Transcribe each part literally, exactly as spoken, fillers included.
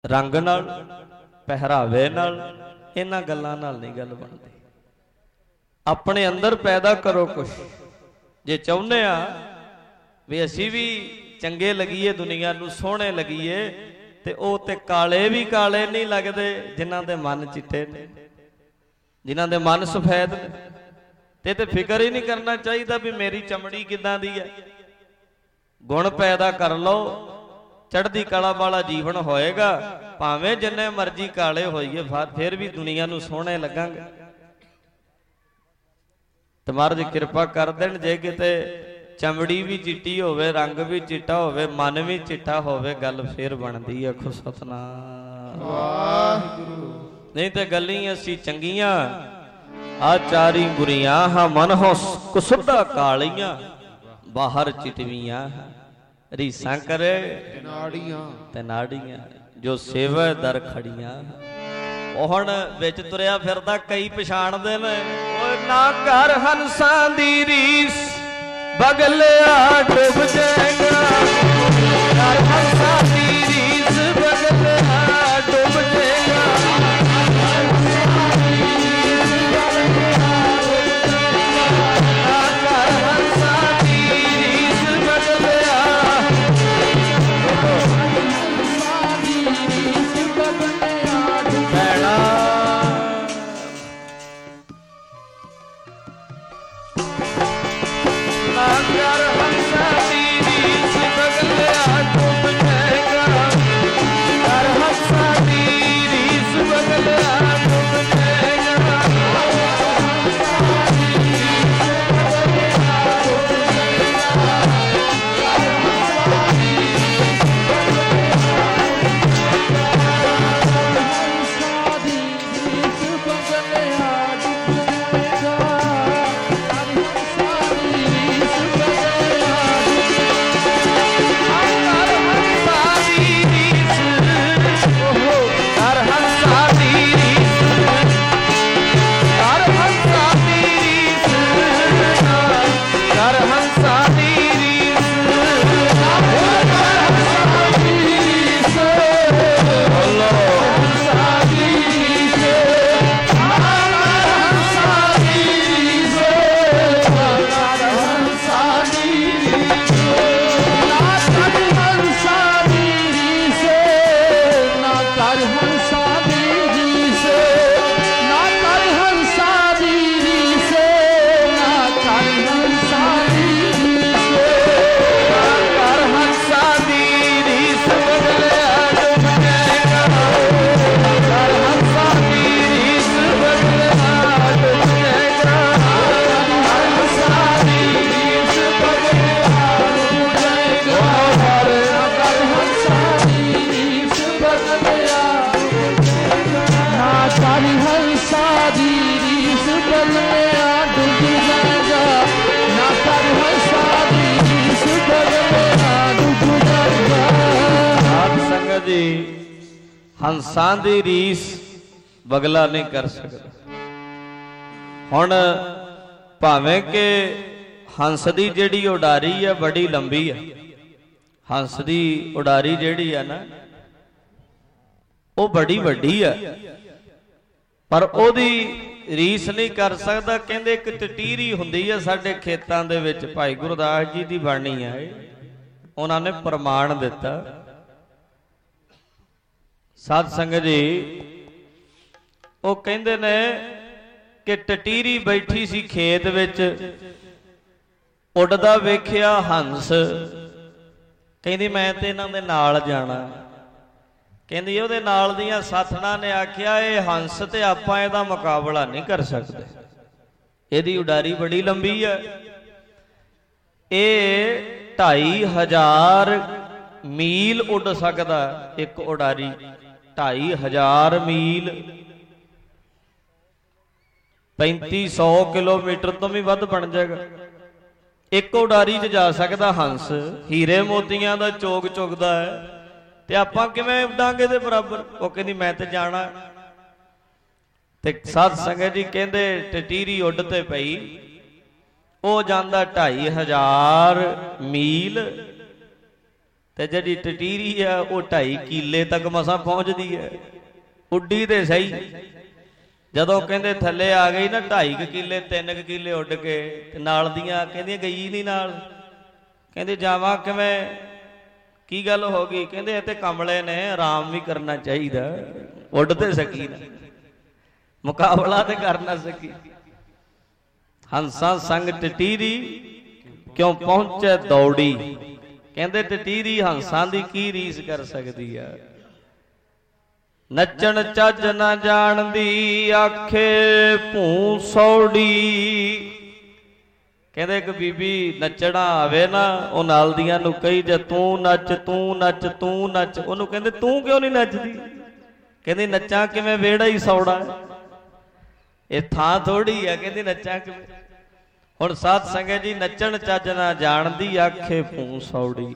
रंग नाल पहरावे नाल इन्हां गल्लां नाल नहीं गल बनदी। अपने अंदर पैदा करो कुछ। जे चाहुंदे आ भी असीं भी चंगे लगीए, दुनिया नूं सोहणे लगीए, ते ओह ते काले भी काले नहीं लगदे जिन्हां दे मन चिट्टे ने, जिन्हां दे मन सफेद ने। ते ते फिक्र ही नहीं करना चाहिए भी मेरी चमड़ी किदां दी है। गुण पैदा कर लो, चढ़दी कला वाला जीवन होएगा। भावें जिन्ने मर्जी काले होइए फिर भी दुनिया नूं सोहणे लगांगे। ते महाराज कृपा कर देण, जे किते चमड़ी भी चिट्टी होवे, रंग भी चिट्टा होवे, मन भी चिट्टा होवे, गल फिर बनदी है। आखो सतनाम वाहिगुरू। नहीं ते गल्ली असीं चंगियां आचारी बुरियां हां, मन हो कुसुदा कालियां, बाहर चिटवियां रीसां करे नाड़ियां ते नाड़ियां, जो सेवा दर खड़ियां। ਉਹ ਹੁਣ ਵਿੱਚ ਤੁਰਿਆ ਫਿਰਦਾ ਕਈ ਪਛਾਣਦੇ ਨੇ। ਓਏ ਨਾ ਕਰ ਹੰਸਾਂ ਦੀ ਰੀਸ, ਬਗਲਿਆ ਡੁੱਬ ਜਾਏਗਾ। ਕਰ ਹੰਸਾਂ ਦੀ ਰੀਸ, ਬਗਲਿਆ ਡੁੱਬ ਜਾਏਗਾ। हंसां दी रीस बगला नहीं कर सकता। हुण भावें के हंस दी जिहड़ी उडारी है बड़ी लंबी है, हंस दी उडारी जिहड़ी है ना वो बड़ी वड्डी है, पर ओदी रीस नहीं कर सकता। कहंदे एक टटीरी हुंदी है साडे खेतां दे विच, भाई गुरदास जी दी बाणी है, उन्होंने प्रमाण दिता। साध संगत जी वो कहंदे ने कि टटीरी बैठी सी खेत विच, उड़दा वेखिया हंस, कहंदी मैं ते इन्हां दे नाल जाना। कहंदी ओहदे नाल दीयां साथणां ने आखिया ये हंस ते आपां इहदा मुकाबला नहीं कर सकदे, इहदी उडारी बड़ी लंबी है। ये ढाई हजार मील उड़ सकदा, एक उडारी ढाई हजार मील, पैंती सौ किलोमीटर तो भी वध बन जाएगा। एक उडारी च जा सकता हंस, हीरे मोतियां दा चोग चुगदा है, ते आपां किवें उडांगे दे बराबर। वो कहंदी मैं ते जाना। ते साध संगत जी कहंदे टटीरी उड़ते पई, वो जांदा ढाई हजार मील, ਤੇ ਜਿਹੜੀ ਟਟੀਰੀ ਆ ਉਹ ਢਾਈ ਕੀਲੇ ਤੱਕ ਮਸਾਂ ਪਹੁੰਚਦੀ ਹੈ। ਉੱਡੀ ਤੇ ਸਹੀ, ਜਦੋਂ ਕਹਿੰਦੇ ਥੱਲੇ ਆ ਗਈ ਨਾ ਢਾਈ ਕੁ ਕਿੱਲੇ ਤਿੰਨ ਕੁ ਕਿੱਲੇ ਉੱਡ ਕੇ, ਤੇ ਨਾਲ ਦੀਆਂ ਕਹਿੰਦੀਆਂ ਗਈ ਨਹੀਂ ਨਾਲ। ਕਹਿੰਦੇ ਜਾਵਾਂ ਕਿਵੇਂ, ਕੀ ਗੱਲ ਹੋ ਗਈ? ਕਹਿੰਦੇ ਇਹ ਤੇ ਕਮਲੇ ਨੇ, ਆਰਾਮ ਵੀ ਕਰਨਾ ਚਾਹੀਦਾ, ਉੱਡ ਤੇ ਸਕੀ ਨਾ, ਮੁਕਾਬਲਾ ਤੇ ਕਰ ਨਾ ਸਕੀ। ਹੰਸਾਂ ਸੰਗ ਟਟੀਰੀ ਕਿਉਂ ਪਹੁੰਚੇ ਦੌੜੀ। ਕਹਿੰਦੇ ਟਟੀਰੀ ਹੰਸਾਂ ਦੀ ਕੀ ਰੀਸ ਕਰ ਸਕਦੀ ਆ। ਨੱਚਣ ਚੱਜ ਨਾ ਜਾਣਦੀ ਆਖੇ ਭੂ ਸੌੜੀ। ਕਹਿੰਦੇ ਇੱਕ ਬੀਬੀ ਨੱਚਣਾ ਆਵੇ ਨਾ, ਉਹ ਨਾਲ ਦੀਆਂ ਨੂੰ ਕਹੀ ਜੇ ਤੂੰ ਨੱਚ ਤੂੰ ਨੱਚ ਤੂੰ ਨੱਚ, ਉਹਨੂੰ ਕਹਿੰਦੇ ਤੂੰ ਕਿਉਂ ਨਹੀਂ ਨੱਚਦੀ? ਕਹਿੰਦੀ ਨੱਚਾਂ ਕਿਵੇਂ, ਵਿਹੜਾ ਹੀ ਸੌੜਾ, ਇਹ ਥਾਂ ਥੋੜੀ ਆ, ਕਹਿੰਦੀ ਨੱਚਾਂ ਕਿਵੇਂ। ਹੁਣ ਸਾਧ ਸੰਗਤ ਜੀ, ਨੱਚਣ ਚੱਜ ਨਾ ਜਾਣਦੀ ਆਖੇ ਭੂ ਸੌੜੀ।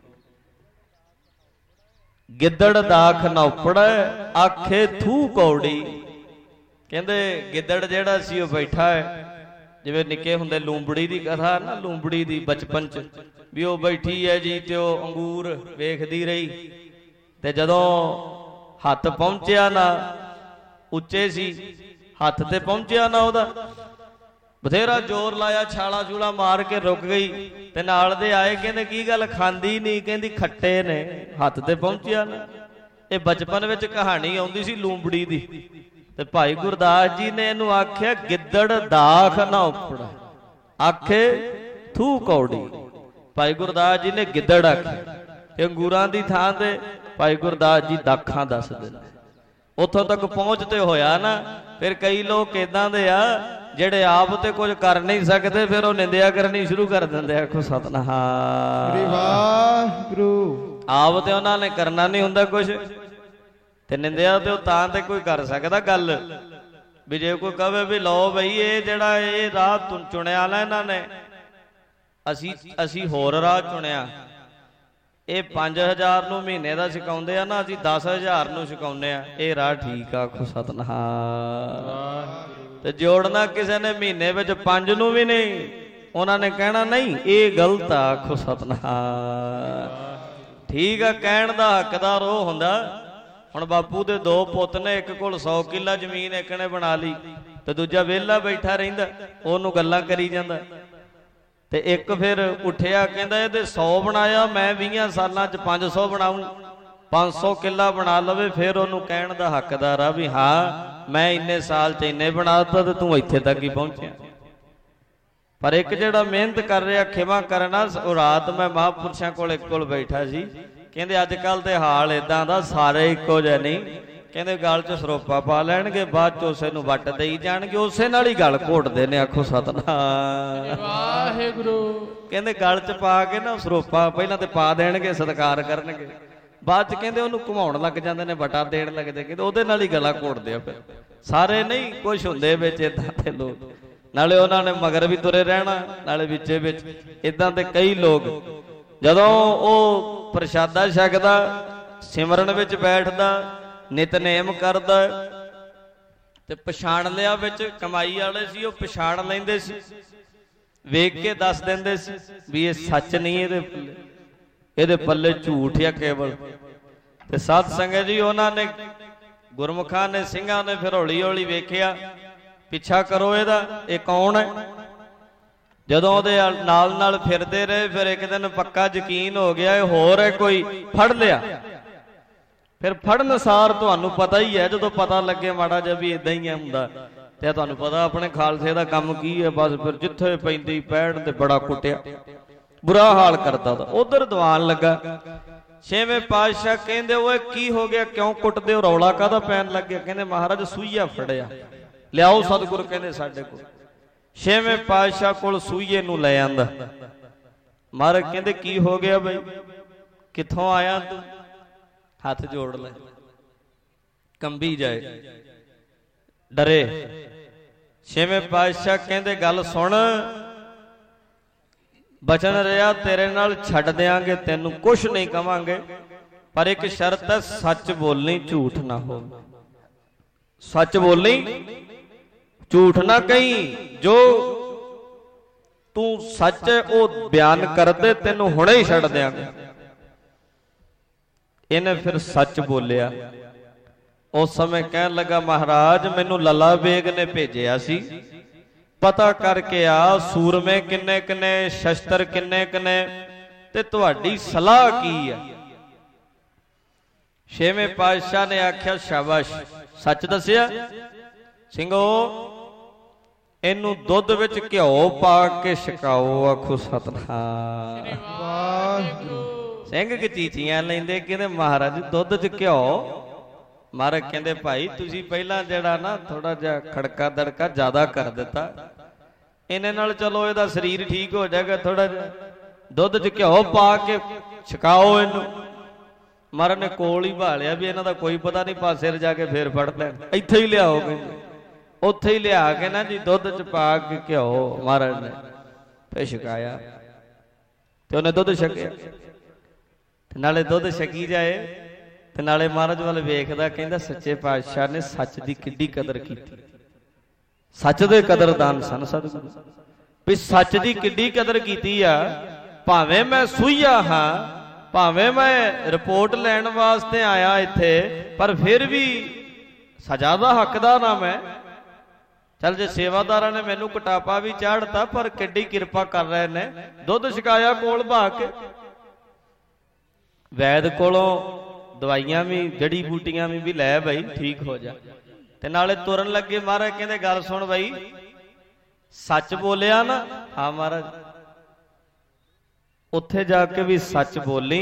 ਗਿੱਦੜ ਦਾਖ ਨਾ ਉਪੜੈ ਆਖੇ ਥੂ ਕੌੜੀ। ਕਹਿੰਦੇ ਗਿੱਦੜ ਜਿਹੜਾ ਸੀ ਉਹ ਬੈਠਾ ਹੈ, ਜਿਵੇਂ ਨਿੱਕੇ ਹੁੰਦੇ ਲੂੰਬੜੀ ਦੀ ਕਥਾ ਨਾ, ਲੂੰਬੜੀ ਦੀ ਬਚਪਨ ਚ ਵੀ ਉਹ ਬੈਠੀ ਹੈ ਜੀ, ਤੇ ਉਹ ਅੰਗੂਰ ਵੇਖਦੀ ਰਹੀ, ਤੇ ਜਦੋਂ ਹੱਥ ਪਹੁੰਚਿਆ ਨਾ, ਉੱਚੇ ਸੀ ਹੱਥ ਤੇ ਪਹੁੰਚਿਆ ਨਾ, ਉਹਦਾ ਬਥੇਰਾ ਜ਼ੋਰ ਲਾਇਆ, ਛਾਲਾ ਛੂਲਾ ਮਾਰ ਕੇ ਰੁਕ ਗਈ। ਤੇ ਨਾਲ ਦੇ ਆਏ, ਕਹਿੰਦੇ ਕੀ ਗੱਲ ਖਾਂਦੀ ਨਹੀਂ? ਕਹਿੰਦੀ ਖੱਟੇ ਨੇ, ਹੱਥ ਤੇ ਪਹੁੰਚਿਆ ਨਾ। ਇਹ ਬਚਪਨ ਵਿੱਚ ਕਹਾਣੀ ਆਉਂਦੀ ਸੀ ਲੂੰਬੜੀ ਦੀ, ਤੇ ਭਾਈ ਗੁਰਦਾਸ ਜੀ ਨੇ ਇਹਨੂੰ ਆਖਿਆ ਗਿੱਦੜ ਦਾਖ ਨਾ ਉਪੜਾ ਆਖੇ ਥੂ ਕੌੜੀ। ਭਾਈ ਗੁਰਦਾਸ ਜੀ ਨੇ ਗਿੱਦੜ ਆਖਿਆ, ਤੇ ਅੰਗੂਰਾਂ ਦੀ ਥਾਂ ਤੇ ਭਾਈ ਗੁਰਦਾਸ ਜੀ ਦਾਖਾਂ ਦੱਸ ਦਿੰਦੇ। ਉੱਥੋਂ ਤੱਕ ਪਹੁੰਚ ਤੇ ਹੋਇਆ ਨਾ। ਫਿਰ ਕਈ ਲੋਕ ਏਦਾਂ ਦੇ ਆ ਜਿਹੜੇ ਆਪ ਤੇ ਕੁਝ ਕਰ ਨਹੀਂ ਸਕਦੇ, ਫਿਰ ਉਹ ਨਿੰਦਿਆ ਕਰਨੀ ਸ਼ੁਰੂ ਕਰ ਦਿੰਦੇ। ਆਖੋ ਸਤਿਨਾਮ ਵਾਹਿਗੁਰੂ। ਆਪ ਤੇ ਉਹਨਾਂ ਨੇ ਕਰਨਾ ਨਹੀਂ ਹੁੰਦਾ ਕੁਝ, ਤੇ ਨਿੰਦਿਆ ਤੇ ਉਹ ਤਾਂ ਤੇ ਕੋਈ ਕਰ ਸਕਦਾ ਗੱਲ। ਵੀ ਜੇ ਕੋਈ ਕਹੇ ਵੀ ਲਓ ਬਈ ਇਹ ਜਿਹੜਾ ਇਹ ਰਾਹ ਚੁਣਿਆ ਨਾ ਇਹਨਾਂ ਨੇ, ਅਸੀਂ ਅਸੀਂ ਹੋਰ ਰਾਹ ਚੁਣਿਆ, ਇਹ ਪੰਜ ਹਜ਼ਾਰ ਨੂੰ ਮਹੀਨੇ ਦਾ ਸਿਖਾਉਂਦੇ ਆ ਨਾ, ਅਸੀਂ ਦਸ ਹਜ਼ਾਰ ਨੂੰ ਸਿਖਾਉਂਦੇ ਆ, ਇਹ ਰਾਹ ਠੀਕ ਆ। ਆਖੋ ਸਤਿਨਾਮ। ਤੇ ਜੋੜਨਾ ਕਿਸੇ ਨੇ ਮਹੀਨੇ ਵਿੱਚ ਪੰਜ ਨੂੰ ਵੀ ਨਹੀਂ, ਉਹਨਾਂ ਨੇ ਕਹਿਣਾ ਨਹੀਂ ਇਹ ਗਲਤ ਆ। ਆਖੋ ਸਤਿਨਾਮ। ਠੀਕ ਆ, ਕਹਿਣ ਦਾ ਹੱਕਦਾਰ ਉਹ ਹੁੰਦਾ। ਹੁਣ ਬਾਪੂ ਦੇ ਦੋ ਪੁੱਤ ਨੇ, ਇੱਕ ਕੋਲ ਸੌ ਕਿੱਲਾ ਜ਼ਮੀਨ ਇੱਕ ਨੇ ਬਣਾ ਲਈ, ਤੇ ਦੂਜਾ ਵਿਹਲਾ ਬੈਠਾ ਰਹਿੰਦਾ, ਉਹਨੂੰ ਗੱਲਾਂ ਕਰੀ ਜਾਂਦਾ। ਤੇ ਇੱਕ ਫਿਰ ਉੱਠਿਆ, ਕਹਿੰਦਾ ਇਹਦੇ ਸੌ ਬਣਾਇਆ, ਮੈਂ ਵੀਹਾਂ ਸਾਲਾਂ ਚ ਪੰਜ ਸੌ ਬਣਾਉਂ, ਪੰਜ ਸੌ ਕਿੱਲਾ ਬਣਾ ਲਵੇ, ਫਿਰ ਉਹਨੂੰ ਕਹਿਣ ਦਾ ਹੱਕਦਾਰ ਆ ਵੀ ਹਾਂ ਮੈਂ ਇੰਨੇ ਸਾਲ ਚ ਇੰਨੇ ਬਣਾਤਾ ਤੇ ਤੂੰ ਇੱਥੇ ਤੱਕ ਹੀ ਪਹੁੰਚਿਆ। ਪਰ ਇੱਕ ਜਿਹੜਾ ਮਿਹਨਤ ਕਰ ਰਿਹਾ, ਖਿਮਾ ਕਰਨਾ। ਉਹ ਰਾਤ ਮੈਂ ਮਹਾਂਪੁਰਸ਼ਾਂ ਕੋਲ ਇੱਕ ਕੋਲ ਬੈਠਾ ਸੀ, ਕਹਿੰਦੇ ਅੱਜ ਕੱਲ ਦੇ ਹਾਲ ਏਦਾਂ ਦਾ, ਸਾਰੇ ਇੱਕੋ ਜਿਹੇ ਨਹੀਂ। ਕਹਿੰਦੇ ਗਲ ਚ ਸਰੋਪਾ ਪਾ ਲੈਣਗੇ, ਬਾਅਦ ਚ ਉਸੇ ਨੂੰ ਵੱਟ ਦੇਈ ਜਾਣਗੇ, ਉਸੇ ਨਾਲ ਹੀ ਗਲ ਘੋਟਦੇ ਨੇ। ਆਖੋ ਸਤਿਨਾਮ ਵਾਹਿਗੁਰੂ। ਕਹਿੰਦੇ ਗਲ ਚ ਪਾ ਕੇ ਨਾ ਸਰੋਪਾ ਪਹਿਲਾਂ ਤੇ ਪਾ ਦੇਣਗੇ, ਸਤਿਕਾਰ ਕਰਨਗੇ, ਬਾਅਦ ਚ ਕਹਿੰਦੇ ਉਹਨੂੰ ਘੁਮਾਉਣ ਲੱਗ ਜਾਂਦੇ ਨੇ, ਵਟਾ ਦੇਣ ਲੱਗਦੇ, ਕਹਿੰਦੇ ਉਹਦੇ ਨਾਲ ਹੀ ਗਲਾ ਘੋਟਦੇ ਆ। ਫਿਰ ਸਾਰੇ ਨਹੀਂ, ਕੁਛ ਹੁੰਦੇ ਵਿੱਚ ਏਦਾਂ ਦੇ ਲੋਕ, ਨਾਲੇ ਉਹਨਾਂ ਨੇ ਮਗਰ ਵੀ ਤੁਰੇ ਰਹਿਣਾ, ਨਾਲੇ ਵਿੱਚੇ ਵਿੱਚ ਏਦਾਂ ਦੇ ਕਈ ਲੋਕ। ਜਦੋਂ ਉਹ ਪ੍ਰਸ਼ਾਦਾ ਛਕਦਾ, ਸਿਮਰਨ ਵਿੱਚ ਬੈਠਦਾ, ਨਿਤਨੇਮ ਕਰਦਾ, ਤੇ ਪਛਾਣ ਲਿਆ ਵਿੱਚ ਕਮਾਈ ਵਾਲੇ ਸੀ, ਉਹ ਪਛਾਣ ਲੈਂਦੇ ਸੀ, ਵੇਖ ਕੇ ਦੱਸ ਦਿੰਦੇ ਸੀ ਵੀ ਇਹ ਸੱਚ ਨਹੀਂ, ਇਹਦੇ ਪੱਲੇ ਇਹਦੇ ਪੱਲੇ ਝੂਠ ਆ ਕੇਵਲ। ਤੇ ਸਾਧ ਸੰਗਤ ਜੀ, ਉਹਨਾਂ ਨੇ ਗੁਰਮੁਖਾਂ ਨੇ, ਸਿੰਘਾਂ ਨੇ ਫਿਰ ਹੌਲੀ ਹੌਲੀ ਵੇਖਿਆ, ਪਿੱਛਾ ਕਰੋ ਇਹਦਾ, ਇਹ ਕੌਣ ਹੈ। ਜਦੋਂ ਉਹਦੇ ਨਾਲ ਨਾਲ ਫਿਰਦੇ ਰਹੇ, ਫਿਰ ਇੱਕ ਦਿਨ ਪੱਕਾ ਯਕੀਨ ਹੋ ਗਿਆ ਇਹ ਹੋਰ ਹੈ ਕੋਈ, ਫੜ ਲਿਆ। ਫਿਰ ਫੜਨ ਸਾਰ ਤੁਹਾਨੂੰ ਪਤਾ ਹੀ ਹੈ, ਜਦੋਂ ਪਤਾ ਲੱਗੇ ਮਾੜਾ ਜਿਹਾ ਵੀ ਇਦਾਂ ਹੀ ਹੁੰਦਾ, ਤੇ ਤੁਹਾਨੂੰ ਪਤਾ ਆਪਣੇ ਖਾਲਸੇ ਦਾ ਕੰਮ ਕੀ ਹੈ। ਬਸ ਫਿਰ ਜਿੱਥੇ ਪੈਂਦੀ ਪੈਣ ਤੇ ਬੜਾ ਕੁੱਟਿਆ, ਬੁਰਾ ਹਾਲ ਕਰਦਾ ਤਾ। ਉਧਰ ਦੀਵਾਨ ਲੱਗਾ, ਛੇਵੇਂ ਪਾਤਸ਼ਾਹ ਕਹਿੰਦੇ ਓਏ ਕੀ ਹੋ ਗਿਆ, ਕਿਉਂ ਕੁੱਟਦੇ ਹੋ, ਰੌਲਾ ਕਾਹਦਾ ਪੈਣ ਲੱਗ ਗਿਆ? ਕਹਿੰਦੇ ਮਹਾਰਾਜ ਸੂਈਆ ਫੜਿਆ, ਲਿਆਓ ਸਤਿਗੁਰ ਕਹਿੰਦੇ ਸਾਡੇ ਕੋਲ। ਛੇਵੇਂ ਪਾਤਸ਼ਾਹ ਕੋਲ ਸੂਈਏ ਨੂੰ ਲੈ ਆਂਦਾ। ਮਹਾਰਾਜ ਕਹਿੰਦੇ ਕੀ ਹੋ ਗਿਆ ਬਈ, ਕਿੱਥੋਂ ਆਇਆ ਤੂੰ? ਹੱਥ ਜੋੜ ਲੈ, ਕੰਬੀ ਜਾਏ, ਡਰੇ। ਛੇਵੇਂ ਪਾਤਸ਼ਾਹ ਕਹਿੰਦੇ ਗੱਲ ਸੁਣ, ਬਚਨ ਰਿਹਾ ਤੇਰੇ ਨਾਲ, ਛੱਡ ਦਿਆਂਗੇ ਤੈਨੂੰ, ਕੁਛ ਨਹੀਂ ਕਵਾਂਗੇ, ਪਰ ਇੱਕ ਸ਼ਰਤ ਹੈ, ਸੱਚ ਬੋਲਣੀ, ਝੂਠ ਨਾ ਹੋ। ਸੱਚ ਬੋਲਣੀ, ਝੂਠ ਨਾ ਕਹੀਂ। ਜੋ ਤੂੰ ਸੱਚ ਹੈ ਉਹ ਬਿਆਨ ਕਰਦੇ, ਤੈਨੂੰ ਹੁਣੇ ਹੀ ਛੱਡ ਦਿਆਂਗੇ। ਇਹਨੇ ਫਿਰ ਸੱਚ ਬੋਲਿਆ। ਉਸ ਸਮੇਂ ਕਹਿਣ ਲੱਗਾ, ਮਹਾਰਾਜ ਮੈਨੂੰ ਲੱਲਾ ਬੇਗ ਨੇ ਭੇਜਿਆ ਸੀ, ਪਤਾ ਕਰਕੇ ਆ ਸੂਰਮੇ ਕਿੰਨੇ ਕਿੰਨੇ, ਸ਼ਸਤਰ ਕਿੰਨੇ ਕਿੰਨੇ, ਤੇ ਤੁਹਾਡੀ ਸਲਾਹ ਕੀ ਆ। ਛੇਵੇਂ ਪਾਤਸ਼ਾਹ ਨੇ ਆਖਿਆ, ਸ਼ਾਬਾਸ਼, ਸੱਚ ਦੱਸਿਆ। ਸਿੰਘੋ ਇਹਨੂੰ ਦੁੱਧ ਵਿੱਚ ਘਿਓ ਪਾ ਕੇ ਛਕਾਓ। ਆਖੋ ਸਤਿਨਾਮ। ਸਿੰਘ ਕਚੀਚੀਆਂ ਲੈਂਦੇ, ਕਹਿੰਦੇ ਮਹਾਰਾਜ ਦੁੱਧ 'ਚ ਘਿਓ। ਮਹਾਰਾਜ ਕਹਿੰਦੇ ਭਾਈ ਤੁਸੀਂ ਪਹਿਲਾਂ ਜਿਹੜਾ ਨਾ ਥੋੜਾ ਜਿਹਾ ਖੜਕਾ ਦੜਕਾ ਜ਼ਿਆਦਾ ਕਰ ਦਿੱਤਾ, ਇਹਨੇ ਨਾਲ ਚਲੋ ਇਹਦਾ ਸਰੀਰ ਠੀਕ ਹੋ ਜਾਏਗਾ। ਥੋੜਾ ਜਿਹਾ ਦੁੱਧ 'ਚ ਘਿਓ ਪਾ ਕੇ ਛਕਾਓ ਇਹਨੂੰ। ਮਹਾਰਾਜ ਨੇ ਕੋਲ ਹੀ ਭਾਲਿਆ ਵੀ ਇਹਨਾਂ ਦਾ ਕੋਈ ਪਤਾ ਨਹੀਂ, ਪਾਸੇ ਜਾ ਕੇ ਫੇਰ ਫੜ ਲੈਣ। ਇੱਥੇ ਹੀ ਲਿਆਓ, ਕਹਿੰਦੇ ਉੱਥੇ ਹੀ ਲਿਆ ਕੇ ਨਾ ਜੀ ਦੁੱਧ 'ਚ ਪਾ ਕੇ ਘਿਓ ਮਹਾਰਾਜ ਨੇ ਫੇਰ ਛਕਾਇਆ, ਤੇ ਉਹਨੇ ਦੁੱਧ ਛਕਿਆ। ਤੇ ਨਾਲੇ ਦੁੱਧ ਛਕੀ ਜਾਏ ਤੇ ਨਾਲੇ ਮਹਾਰਾਜ ਵੱਲ ਵੇਖਦਾ, ਕਹਿੰਦਾ ਸੱਚੇ ਪਾਤਸ਼ਾਹ ਨੇ ਸੱਚ ਦੀ ਕਿੱਡੀ ਕਦਰ ਕੀਤੀ। ਸੱਚ ਦੇ ਕਦਰਦਾਨ ਸਨ ਸਤਿਗੁਰੂ, ਵੀ ਸੱਚ ਦੀ ਕਿੱਡੀ ਕਦਰ ਕੀਤੀ ਆ। ਭਾਵੇਂ ਮੈਂ ਸੂਈਆ ਹਾਂ, ਭਾਵੇਂ ਮੈਂ ਰਿਪੋਰਟ ਲੈਣ ਵਾਸਤੇ ਆਇਆ ਇੱਥੇ, ਪਰ ਫਿਰ ਵੀ ਸਜ਼ਾ ਦਾ ਹੱਕਦਾਰ ਨਾ ਮੈਂ। ਚੱਲ ਜੇ ਸੇਵਾਦਾਰਾਂ ਨੇ ਮੈਨੂੰ ਕਟਾਪਾ ਵੀ ਚਾੜਤਾ, ਪਰ ਕਿੱਡੀ ਕਿਰਪਾ ਕਰ ਰਹੇ ਨੇ, ਦੁੱਧ ਛਕਾਇਆ ਕੋਲ ਬਾ ਕੇ। ਵੈਦ ਕੋਲੋਂ ਦਵਾਈਆਂ ਵੀ, ਜੜੀ ਬੂਟੀਆਂ ਵੀ, ਵੀ ਲੈ ਬਈ ਠੀਕ ਹੋ ਜਾ। ਤੇ ਨਾਲੇ ਤੁਰਨ ਲੱਗੇ ਮਹਾਰਾਜ ਕਹਿੰਦੇ, ਗੱਲ ਸੁਣ ਬਈ, ਸੱਚ ਬੋਲਿਆ ਨਾ। ਹਾਂ ਮਹਾਰਾਜ। ਉੱਥੇ ਜਾ ਕੇ ਵੀ ਸੱਚ ਬੋਲੀ,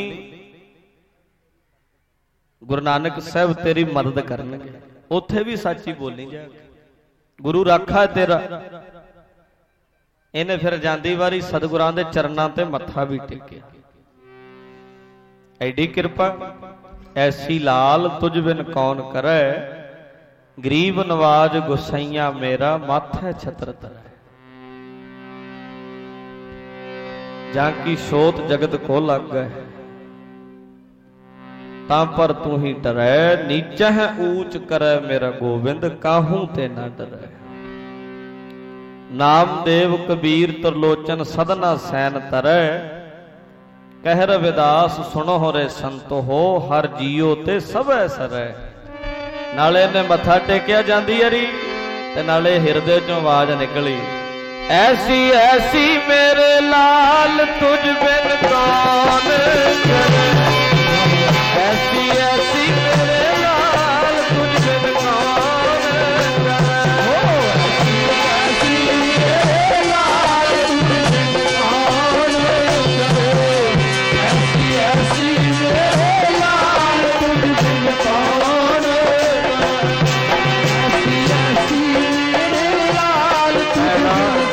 ਗੁਰੂ ਨਾਨਕ ਸਾਹਿਬ ਤੇਰੀ ਮਦਦ ਕਰਨਗੇ। ਉੱਥੇ ਵੀ ਸੱਚ ਹੀ ਬੋਲੀ ਜਾ ਕੇ, ਗੁਰੂ ਰਾਖਾ ਤੇਰਾ। ਇਹਨੇ ਫਿਰ ਜਾਂਦੀ ਵਾਰੀ ਸਤਿਗੁਰਾਂ ਦੇ ਚਰਨਾਂ ਤੇ ਮੱਥਾ ਵੀ ਟੇਕਿਆ। ਐਡੀ ਕਿਰਪਾ, ਐਸੀ ਲਾਲ ਤੁਝ ਬਿਨ ਕੌਣ ਕਰੈ, ਗਰੀਬ ਨਵਾਜ ਗੁਸਈਆ ਮੇਰਾ, ਮਾਥੇ ਛਤਰ ਤਰੈ। ਜਾਂ ਕੀ ਸੋਤ ਜਗਤ ਕੋ ਲੱਗ ਗਏ, ਤਾਂ ਪਰ ਤੂੰ ਹੀ ਡਰੈ। ਨੀਚਾ ਹੈ ਊਚ ਕਰੈ ਮੇਰਾ ਗੋਬਿੰਦ, ਕਾਹੂ ਤੇ ਨਾ ਡਰੈ। ਨਾਮਦੇਵ ਕਬੀਰ ਤਰਲੋਚਨ ਸਦਨਾ ਸੈਨ ਤਰੈ, ਕਹਿ ਰਵਿਦਾਸ ਸੁਣੋ ਹੋਰੇ ਸੰਤੋ ਹੋ, ਹਰ ਜੀਓ ਤੇ ਸਭੈ ਸਰੈ। ਨਾਲੇ ਨੇ ਮੱਥਾ ਟੇਕਿਆ ਜਾਂਦੀ ਅਰੀ, ਤੇ ਨਾਲੇ ਹਿਰਦੇ ਚੋਂ ਆਵਾਜ਼ ਨਿਕਲੀ, ਐਸੀ ਐਸੀ ਮੇਰੇ ਲਾਲ ਤੁਝ ਬਿਨ ਕੌਣ ਕਰੇ। ਐਸੀ ਐਸੀ ਮੇਰੇ ਲਾਲ ਤੁਝ ਬਿਨ ਕੌਣ ਕਰੇ। ਹੋ ਐਸੀ ਐਸੀ ਮੇਰੇ ਲਾਲ ਤੁਝ ਬਿਨ ਕੌਣ ਕਰੇ। ਐਸੀ ਐਸੀ ਮੇਰੇ ਲਾਲ ਤੁਝ ਬਿਨ ਕੌਣ ਕਰੇ। ਐਸੀ ਐਸੀ ਮੇਰੇ ਲਾਲ ਤੁਝ ਬਿਨ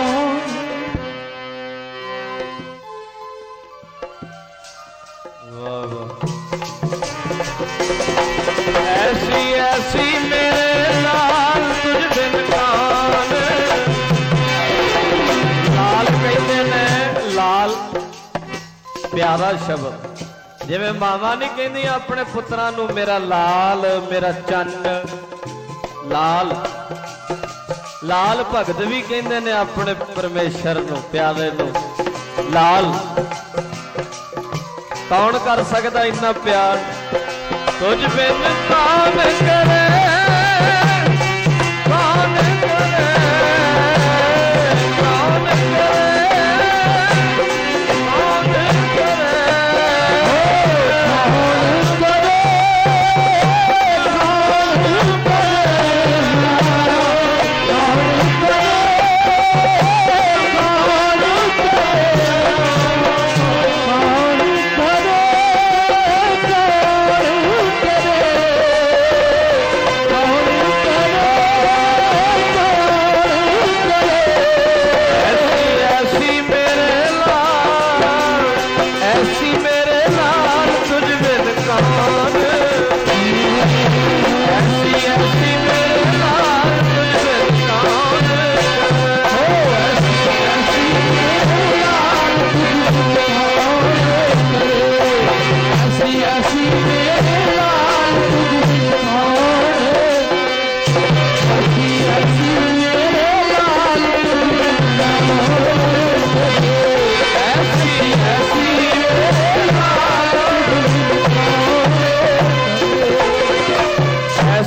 ਐਸੀ ਐਸੀ ਮੇਰੇ ਲਾਲ ਤੁਝ ਬਿਨ ਕੌਣ। ਲਾਲ ਕਹਿੰਦੇ ਨੇ, ਲਾਲ ਪਿਆਰਾ ਸ਼ਬਦ। ਜਿਵੇਂ ਮਾਵਾਂ ਨਹੀਂ ਕਹਿੰਦੀਆਂ ਆਪਣੇ ਪੁੱਤਰਾਂ ਨੂੰ ਮੇਰਾ ਲਾਲ, ਮੇਰਾ ਚੰਨ, ਲਾਲ। ਲਾਲ ਭਗਤ ਵੀ ਕਹਿੰਦੇ ਨੇ ਆਪਣੇ ਪਰਮੇਸ਼ਰ ਨੂੰ, ਪਿਆਰੇ ਨੂੰ ਲਾਲ। ਕੌਣ ਕਰ ਸਕਦਾ ਇੰਨਾ ਪਿਆਰ। ਤੁਝ ਬਿਨ ਕੌਣ ਕਰੇ, ਕੌਣ ਕਰੇ, ਕੌਣ ਕਰੇ, ਕੌਣ ਕਰੇ, ਕੌਣ ਕਰੇ, ਕੌਣ ਕਰੇ, ਕੌਣ ਕਰੇ,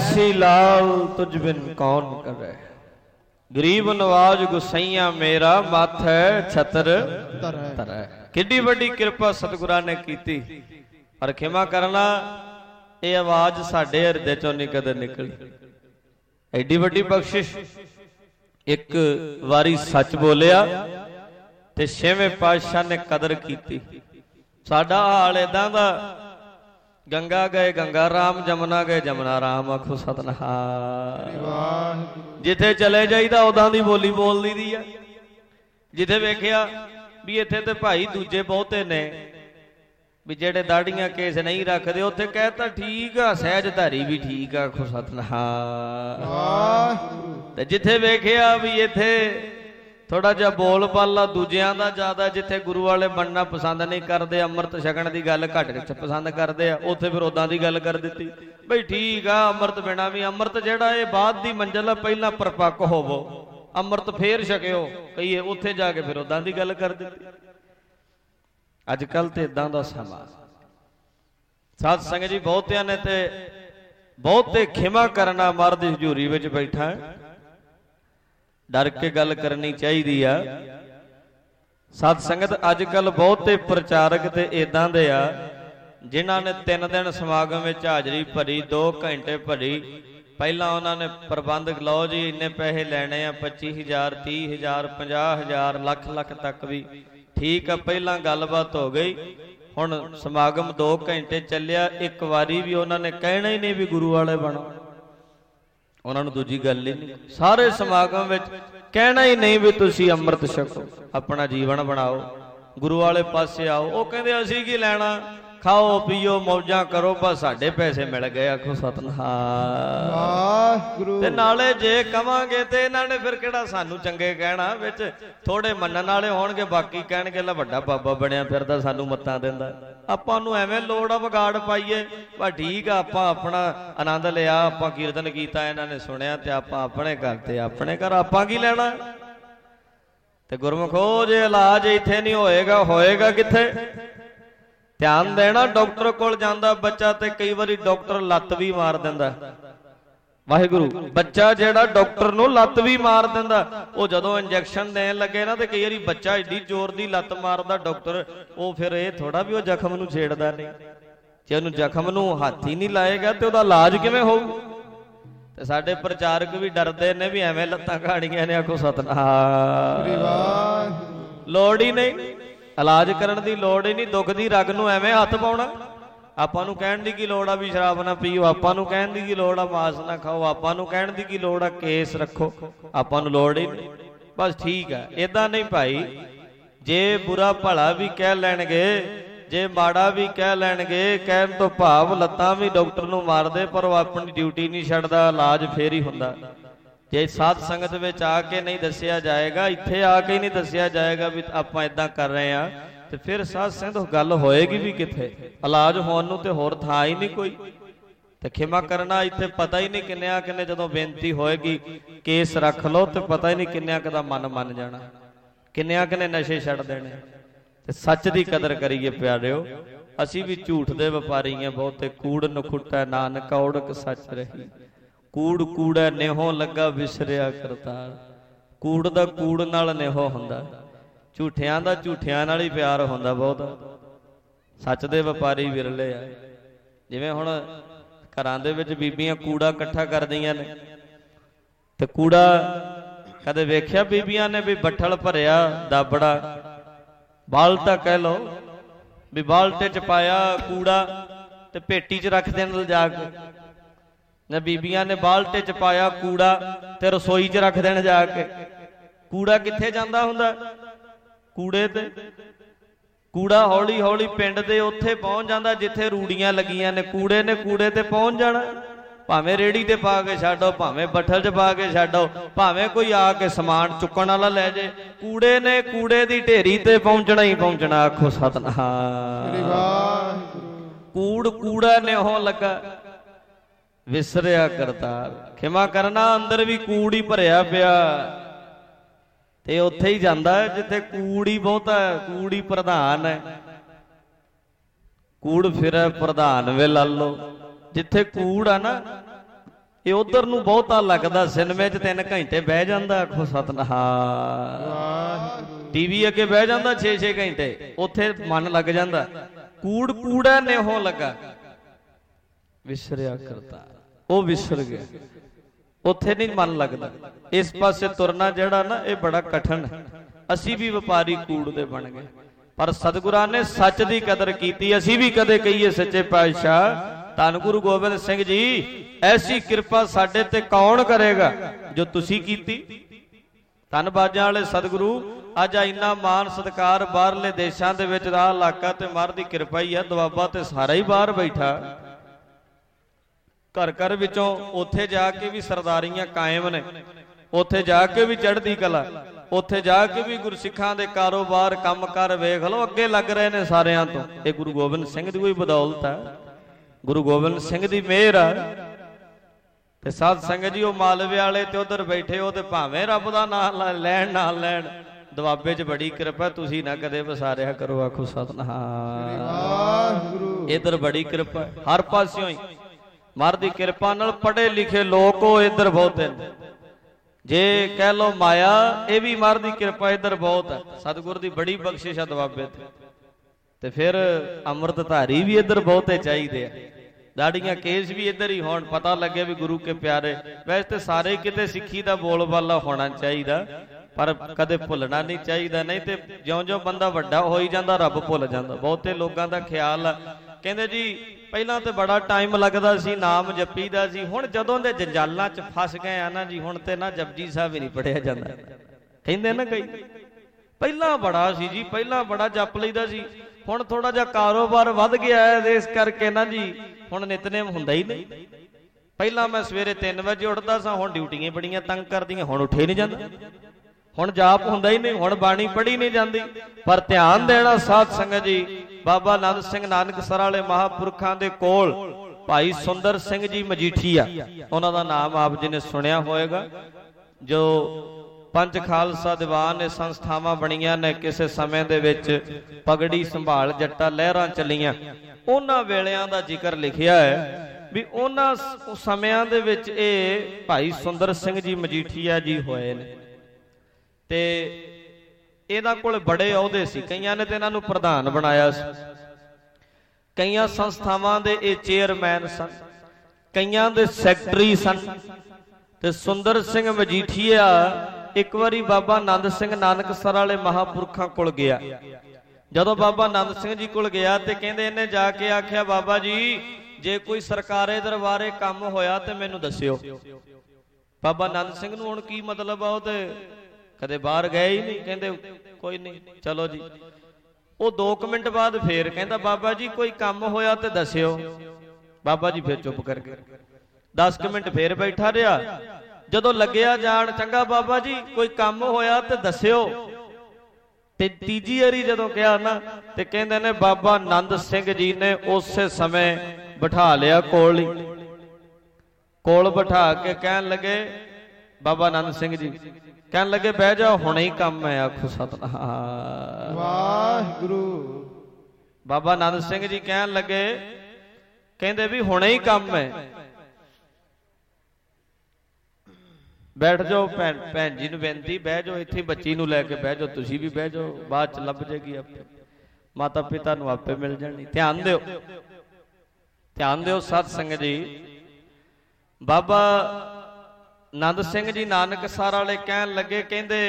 ऐसी लाल तुझ बिन कौन करे, गरीब नवाज गुसैया मेरा माथे छतर तरै। किड्डी वड्डी किरपा सतगुरां ने कीती। पर खिमा करना ये आवाज साडे हिरदे चों नहीं कदे निकली। एडी वड्डी बख्शिश। एक वारी सच बोलिया ते छेवें पातशाह ने कदर कीती। साडा हाल इदां दा, गंगा गए गंगा राम, जमुना गए जमुना राम। आखो सतनाम। जिथे चले जाईदा उदां दी बोली बोल दी दी है। जिथे वेखिया भी इत्थे ते भाई दूजे बहुते ने भी जेड़े दाड़ियां केस नहीं रखते, उत्थे कहता ठीक आ, सहजधारी भी ठीक आ। आखो सतनाम। ते जिथे वेखिया भी इत्थे थोड़ा जिहा बोल बाला दूजियां दा ज्यादा, जिथे गुरु वाले बनना पसंद नहीं करते, अमृत छकण की गल घट पसंद करते, उत्थे फिर उदां दी गल कर दी बई ठीक आ अमृत बिना भी। अमृत जिहड़ा ये बाद दी मंजिल, पहला परपक्क होवो, अमृत फेर छकियो कहीए, उत्थे जाके फिर उदां दी गल कर दी। अजकल तो इदां दा समा। साध संगत जी बहुतियां ने ते बहुते खिमा करना महाराज दी हजूरी विच बैठा है, डर के गल करनी चाहिए आ। साध संगत अजकल बहुते प्रचारक ते इदां दे आ जिन्हां ने तीन दिन समागम में हाजरी भरी, दो घंटे भरी। पहला उन्होंने प्रबंध लो जी इन्ने पैसे लैने आ, पच्ची हज़ार तीह हज़ार पंजाह हज़ार लख लख तक भी ठीक है। पहला गलबात हो गई, हुण समागम दो घंटे चलिया, एक वारी भी उन्होंने कहना ही नहीं भी गुरु वाले बनो। उन्होंने दूजी गल ही नहीं, सारे समागम में कहना ही नहीं भी तुसी अमृत छको, अपना जीवन बनाओ, गुरु वाले पासे आओ। वो कहते असी की लैना, खाओ पीओ मौजा करो, बस साडे पैसे मिल गए। आखो सतनाम। ते नाले जे कवांगे ते इन्हां ने फिर किहड़ा सानू चंगे कहना, विच थोड़े मनण वाले होणगे, बाकी कहणगे ला वड्डा बाबा बनया फिरदा सानू मत्तां दिंदा। आपां नूं एवें लोड़ आ विगाड़ पाईए, पर ठीक आ आपां अपना आनंद लिया, आपां कीर्तन कीता, इन्हां ने सुनिया ते आपां अपने घर ते अपने घर, आपां की लैणा। ते गुरमुखो जे इलाज इत्थे नहीं होएगा, होएगा कित्थे? ध्यान देना, डॉक्टर कोल जांदा बच्चा ते कई बारी डॉक्टर लत्त भी मार दिंदा। वाहिगुरु, बच्चा जेड़ा डॉक्टर नूं लत्त भी मार दिंदा, वो जदों इंजैक्शन देण लगे ना ते कई बारी बच्चा एडी जोर दी लत्त मारदा डॉक्टर, वो फिर ये थोड़ा भी वो जख्म नूं छेड़दा नहीं। जे उहनूं जख्म नूं हत्थ ही नहीं लाएगा ते उहदा इलाज किवें होऊ? ते साडे प्रचारक भी डरदे ने भी एवें लत्तां घाड़ियां ने। आखो सतनाम। लोड़ ही नहीं, इलाज करन दी लोड़ ही नहीं। दुख दी रग नूं एवें हत्थ पाउणा, आपां नूं कहण दी की लोड़ आ भी शराब ना पीओ, आपां नूं कहण दी की लोड़ आ मांस ना खाओ, आपां नूं कहण दी की लोड़ आ केस रखो, आपां नूं लोड़ ही नहीं। बस ठीक है, इदां नहीं भाई। जे बुरा भला भी कह लैणगे, जे माड़ा भी कह लैणगे, कहण तो भाव लत्तां भी डॉक्टर नूं मार दे, पर वो अपनी ड्यूटी नहीं छड्डदा, इलाज फेर ही हुंदा। जे साध संगत विच आके नहीं दसिया जाएगा, इत्थे आके ही नहीं दसिया जाएगा भी आपां इदां कर रहे हैं, तो फिर साध संगत गल होएगी भी कित्थे? इलाज होण नूं ते होर थां ही नहीं कोई। ते खिमा करना, इत्थे पता ही नहीं किन्नियां किन्ने जदों बेनती होएगी केस रख लो, तो पता ही नहीं किन्नियां दा मन मन जाना, किन्नियां किन्ने नशे छड्ड देने। ते सच दी कदर करिए प्यारिओ। असीं भी झूठ दे व्यापारी हैं बहुते, कूड़ नखुट्टा नानक औड़क सच रही, कूड़ कूड़ा नेहो लगा विसरिया करतार। कूड़ दा कूड़ नाल नेहो हुंदा, झूठियां दा झूठियां नाल ही प्यार हुंदा बहुत। सच दे व्यापारी विरले आ। जिवें हुण घरां दे विच बीबियां कूड़ा इकट्ठा करदियां ने, ते कूड़ा कदे वेखिया बीबियां ने भी बट्ठल भरिया दाबड़ा, बाल्टा कह लो भी बाल्टे च पाया कूड़ा ते पेटी च रख देण लिजा के, न बीबियां ने बाल्टे च पाया कूड़ा ते रसोई च रख देण जाके। कूड़ा कित्थे जांदा हुंदा? कूड़े ते। कूड़ा हौली हौली पिंड दे उत्थे पहुंच जांदा जिथे रूड़ियां लगियां ने, कूड़े ने कूड़े ते पहुंच जाना। भावें रेड़ी ते पा के छड्डो, भावें बट्ठल च पा के छड्डो, भावें कोई आके समान चुकण वाला लै जे, कूड़े ने कूड़े दी ढेरी ते पहुंचना ही पहुंचना। आखो सतनाम। कूड़ कूड़ा ने हो लगा विसरिया करतार। खिमा करना, अंदर भी कूड़ ही भरिया पिया, ते उत्थे ही जांदा है जिथे कूड़ ही बहुता है, कूड़ ही प्रधान है। कूड़ फिर प्रधान वे ला लो, जिथे कूड़ आ ना ਇਹ ਉਧਰ ਨੂੰ ਬਹੁਤਾ ਲੱਗਦਾ, ਸਿਨੇਮੇ 'ਚ ਤਿੰਨ ਘੰਟੇ ਬਹਿ ਜਾਂਦਾ। ਆਖੋ ਸਤਿਨਾਮ। ਟੀਵੀ ਅੱਗੇ ਬਹਿ ਜਾਂਦਾ ਛੇ ਛੇ ਘੰਟੇ, ਉੱਥੇ ਮਨ ਲੱਗ ਜਾਂਦਾ। ਕੂੜ ਕੂੜਾ ਨੇ ਹੋ ਲੱਗਾ, ਵਿਸਰਿਆ ਕਰਤਾ, ਉਹ ਵਿਸਰ ਗਿਆ, ਉੱਥੇ ਨਹੀਂ ਮਨ ਲੱਗਦਾ। ਇਸ ਪਾਸੇ ਤੁਰਨਾ ਜਿਹੜਾ ਨਾ ਇਹ ਬੜਾ ਕਠਿਨ ਹੈ। ਅਸੀਂ ਵੀ ਵਪਾਰੀ ਕੂੜ ਦੇ ਬਣ ਗਏ, ਪਰ ਸਤਿਗੁਰਾਂ ਨੇ ਸੱਚ ਦੀ ਕਦਰ ਕੀਤੀ। ਅਸੀਂ ਵੀ ਕਦੇ ਕਹੀਏ ਸੱਚੇ ਪਾਤਸ਼ਾਹ ਧੰਨ ਗੁਰੂ ਗੋਬਿੰਦ ਸਿੰਘ ਜੀ, ਐਸੀ ਕਿਰਪਾ ਸਾਡੇ ਤੇ ਕੌਣ ਕਰੇਗਾ ਜੋ ਤੁਸੀਂ ਕੀਤੀ। ਧੰਨ ਬਾਜਾਂ ਵਾਲੇ ਸਤਿਗੁਰੂ, ਅੱਜ ਇੰਨਾ ਮਾਣ ਸਤਿਕਾਰ ਬਾਹਰਲੇ ਦੇਸ਼ਾਂ ਦੇ ਵਿੱਚ ਦਾ ਇਲਾਕਾ ਤੇ ਮਹਾਰਾਜ ਦੀ ਕਿਰਪਾ ਹੀ ਆ। ਦੁਆਬਾ ਤੇ ਸਾਰਾ ਹੀ ਬਾਹਰ ਬੈਠਾ, ਘਰ ਘਰ ਵਿੱਚੋਂ ਉੱਥੇ ਜਾ ਕੇ ਵੀ ਸਰਦਾਰੀਆਂ ਕਾਇਮ ਨੇ, ਉੱਥੇ ਜਾ ਕੇ ਵੀ ਚੜ੍ਹਦੀ ਕਲਾ, ਉੱਥੇ ਜਾ ਕੇ ਵੀ ਗੁਰਸਿੱਖਾਂ ਦੇ ਕਾਰੋਬਾਰ ਕੰਮ ਕਾਰ ਵੇਖ ਲਓ ਅੱਗੇ ਲੱਗ ਰਹੇ ਨੇ ਸਾਰਿਆਂ ਤੋਂ। ਇਹ ਗੁਰੂ ਗੋਬਿੰਦ ਸਿੰਘ ਦੀ ਕੋਈ ਬਦੌਲਤ ਹੈ, ਗੁਰੂ ਗੋਬਿੰਦ ਸਿੰਘ ਦੀ ਮਿਹਰ ਆ। ਤੇ ਸਾਧ ਸੰਗਤ ਜੀ, ਉਹ ਮਾਲਵੇ ਵਾਲੇ ਤੇ ਉਧਰ ਬੈਠੇ, ਉਹ ਤੇ ਭਾਵੇਂ ਰੱਬ ਦਾ ਨਾਮ ਲੈਣ ਨਾ ਲੈਣ, ਦੁਆਬੇ 'ਚ ਬੜੀ ਕਿਰਪਾ। ਤੁਸੀਂ ਨਾ ਕਦੇ ਵਿਸਾਰਿਆ ਕਰੋ। ਆਖੋ ਸਤਿਨਾਮ। ਇਧਰ ਬੜੀ ਕਿਰਪਾ, ਹਰ ਪਾਸਿਓਂ ਹੀ ਮਹਾਰਾਜ ਦੀ ਕਿਰਪਾ ਨਾਲ ਪੜ੍ਹੇ ਲਿਖੇ ਲੋਕ ਉਹ ਇੱਧਰ ਬਹੁਤੇ ਨੇ। ਜੇ ਕਹਿ ਲੋ ਮਾਇਆ, ਇਹ ਵੀ ਮਹਾਰਾਜ ਦੀ ਕਿਰਪਾ ਇੱਧਰ ਬਹੁਤ ਹੈ। ਸਤਿਗੁਰ ਦੀ ਬੜੀ ਬਖਸ਼ਿਸ਼ ਹੈ ਦੁਆਬੇ ਤੇ। ਤੇ ਫਿਰ ਅੰਮ੍ਰਿਤ ਧਾਰੀ ਵੀ ਇੱਧਰ ਬਹੁਤੇ ਚਾਹੀਦੇ ਆ, ਦਾੜੀਆਂ ਕੇਸ ਵੀ ਇੱਧਰ ਹੀ ਹੋਣ, ਪਤਾ ਲੱਗੇ ਵੀ ਗੁਰੂ ਕੇ ਪਿਆਰੇ। ਵੈਸੇ ਤੇ ਸਾਰੇ ਕਿਤੇ ਸਿੱਖੀ ਦਾ ਬੋਲਬਾਲਾ ਹੋਣਾ ਚਾਹੀਦਾ, ਪਰ ਕਦੇ ਭੁੱਲਣਾ ਨਹੀਂ ਚਾਹੀਦਾ। ਨਹੀਂ ਤੇ ਜਿਉਂ-ਜਿਉਂ ਬੰਦਾ ਵੱਡਾ ਹੋਈ ਜਾਂਦਾ ਰੱਬ ਭੁੱਲ ਜਾਂਦਾ। ਬਹੁਤੇ ਲੋਕਾਂ ਦਾ ਖਿਆਲ ਆ, ਕਹਿੰਦੇ ਜੀ ਪਹਿਲਾਂ ਤੇ ਬੜਾ ਟਾਈਮ ਲੱਗਦਾ ਸੀ, ਨਾਮ ਜਪੀਦਾ ਸੀ, ਹੁਣ ਜਦੋਂ ਦੇ ਜੰਜਾਲਾਂ 'ਚ ਫਸ ਗਏ ਆ ਨਾ ਜੀ, ਹੁਣ ਤੇ ਨਾ ਜਪਜੀ ਸਾਹਿਬ ਵੀ ਨਹੀਂ ਪੜਿਆ ਜਾਂਦਾ। ਕਹਿੰਦੇ ਨਾ ਕਈ, ਪਹਿਲਾਂ ਬੜਾ ਸੀ ਜੀ, ਪਹਿਲਾਂ ਬੜਾ ਜਪ ਲਈਦਾ ਸੀ, ਹੁਣ ਥੋੜਾ ਜਿਹਾ ਕਾਰੋਬਾਰ ਵੱਧ ਗਿਆ ਹੈ, ਇਸ ਕਰਕੇ ਨਾ ਜੀ ਹੁਣ ਨਿਤਨੇਮ ਹੁੰਦਾ ਹੀ ਨਹੀਂ। ਪਹਿਲਾਂ ਮੈਂ ਸਵੇਰੇ ਤਿੰਨ ਵਜੇ ਉੱਠਦਾ ਸਾਂ, ਹੁਣ ਡਿਊਟੀਆਂ ਬੜੀਆਂ ਤੰਗ ਕਰਦੀਆਂ, ਹੁਣ ਉੱਠੇ ਨਹੀਂ ਜਾਂਦਾ। ਹੁਣ ਜਾਪ ਹੁੰਦਾ ਹੀ ਨਹੀਂ, ਹੁਣ ਬਾਣੀ ਪੜ੍ਹੀ ਨਹੀਂ ਜਾਂਦੀ। ਪਰ ਧਿਆਨ ਦੇਣਾ ਸਾਧ ਸੰਗਤ ਜੀ, ਬਾਬਾ ਆਨੰਦ ਸਿੰਘ ਨਾਨਕਸਰ ਵਾਲੇ ਮਹਾਂਪੁਰਖਾਂ ਦੇ ਕੋਲ ਭਾਈ ਸੁੰਦਰ ਸਿੰਘ ਜੀ ਮਜੀਠੀਆ, ਉਹਨਾਂ ਦਾ ਨਾਮ ਆਪ ਜੀ ਨੇ ਸੁਣਿਆ ਹੋਏਗਾ, ਜੋ ਪੰਜ ਖਾਲਸਾ ਦੀਵਾਨ ਇਹ ਸੰਸਥਾਵਾਂ ਬਣੀਆਂ ਨੇ। ਕਿਸੇ ਸਮੇਂ ਦੇ ਵਿੱਚ ਪਗੜੀ ਸੰਭਾਲ ਜੱਟਾ ਲਹਿਰਾਂ ਚੱਲੀਆਂ, ਉਹਨਾਂ ਵੇਲਿਆਂ ਦਾ ਜ਼ਿਕਰ ਲਿਖਿਆ ਹੈ ਵੀ ਉਹਨਾਂ ਸਮਿਆਂ ਦੇ ਵਿੱਚ ਇਹ ਭਾਈ ਸੁੰਦਰ ਸਿੰਘ ਜੀ ਮਜੀਠੀਆ ਜੀ ਹੋਏ ਨੇ। ਤੇ ਇਹਨਾਂ ਕੋਲ ਬੜੇ ਅਹੁਦੇ ਸੀ, ਕਈਆਂ ਨੇ ਤੇ ਇਹਨਾਂ ਨੂੰ ਪ੍ਰਧਾਨ ਬਣਾਇਆ ਸੀ, ਕਈਆਂ ਸੰਸਥਾਵਾਂ ਦੇ ਇਹ ਚੇਅਰਮੈਨ ਸਨ, ਕਈਆਂ ਦੇ ਸੈਕਟਰੀ ਸਨ। ਤੇ ਸੁੰਦਰ ਸਿੰਘ ਮਜੀਠੀਆ ਇੱਕ ਵਾਰੀ ਬਾਬਾ ਆਨੰਦ ਸਿੰਘ ਨਾਨਕਸਰ ਵਾਲੇ ਮਹਾਂਪੁਰਖਾਂ ਕੋਲ ਗਿਆ। ਜਦੋਂ ਬਾਬਾ ਆਨੰਦ ਸਿੰਘ ਜੀ ਕੋਲ ਗਿਆ ਤੇ ਕਹਿੰਦੇ ਇਹਨੇ ਜਾ ਕੇ ਆਖਿਆ, ਬਾਬਾ ਜੀ ਜੇ ਕੋਈ ਸਰਕਾਰੇ ਦਰਬਾਰੇ ਕੰਮ ਹੋਇਆ ਤੇ ਮੈਨੂੰ ਦੱਸਿਓ। ਬਾਬਾ ਆਨੰਦ ਸਿੰਘ ਨੂੰ ਹੁਣ ਕੀ ਮਤਲਬ ਆ, ਉਹ ਤੇ ਕਦੇ ਬਾਹਰ ਗਏ ਹੀ ਨਹੀਂ। ਕਹਿੰਦੇ ਕੋਈ ਨਹੀਂ, ਚਲੋ ਜੀ। ਉਹ ਦੋ ਕੁ ਮਿੰਟ ਬਾਅਦ ਫੇਰ ਕਹਿੰਦਾ, ਬਾਬਾ ਜੀ ਕੋਈ ਕੰਮ ਹੋਇਆ ਤੇ ਦੱਸਿਓ। ਬਾਬਾ ਜੀ ਫੇਰ ਚੁੱਪ ਕਰ ਗਏ। ਦਸ ਕੁ ਮਿੰਟ ਫੇਰ ਬੈਠਾ ਰਿਹਾ। ਜਦੋਂ ਲੱਗਿਆ ਜਾਣ, ਚੰਗਾ ਬਾਬਾ ਜੀ ਕੋਈ ਕੰਮ ਹੋਇਆ ਤੇ ਦੱਸਿਓ। ਤੇ ਤੀਜੀ ਵਾਰੀ ਜਦੋਂ ਕਿਹਾ ਨਾ, ਤੇ ਕਹਿੰਦੇ ਨੇ ਬਾਬਾ ਆਨੰਦ ਸਿੰਘ ਜੀ ਨੇ ਉਸੇ ਸਮੇਂ ਬਿਠਾ ਲਿਆ ਕੋਲ ਹੀ, ਕੋਲ ਬਿਠਾ ਕੇ ਕਹਿਣ ਲੱਗੇ, ਬਾਬਾ ਆਨੰਦ ਸਿੰਘ ਜੀ ਕਹਿਣ ਲੱਗੇ, ਬਹਿ ਜਾ, ਹੁਣੇ ਹੀ ਕੰਮ ਹੈ। ਆਖੋ ਸਤਿਨਾਮ ਵਾਹਿਗੁਰੂ। ਬਾਬਾ ਆਨੰਦ ਸਿੰਘ ਜੀ ਕਹਿਣ ਲੱਗੇ, ਕਹਿੰਦੇ ਵੀ ਹੁਣੇ ਹੀ ਕੰਮ ਹੈ, ਬੈਠ ਜਾਓ। ਭੈਣ ਭੈਣ ਜੀ ਨੂੰ ਬੇਨਤੀ, ਬਹਿ ਜਾਓ ਇੱਥੇ, ਬੱਚੀ ਨੂੰ ਲੈ ਕੇ ਬਹਿ ਜਾਓ, ਤੁਸੀਂ ਵੀ ਬਹਿ ਜਾਓ, ਬਾਅਦ ਚ ਲੱਭ ਜਾਏਗੀ ਆਪੇ, ਮਾਤਾ ਪਿਤਾ ਨੂੰ ਆਪੇ ਮਿਲ ਜਾਣੀ। ਧਿਆਨ ਦਿਓ, ਧਿਆਨ ਦਿਓ ਸਾਧ ਸੰਗਤ ਜੀ। ਬਾਬਾ ਆਨੰਦ ਸਿੰਘ ਜੀ ਨਾਨਕਸਰ ਵਾਲੇ ਕਹਿਣ ਲੱਗੇ, ਕਹਿੰਦੇ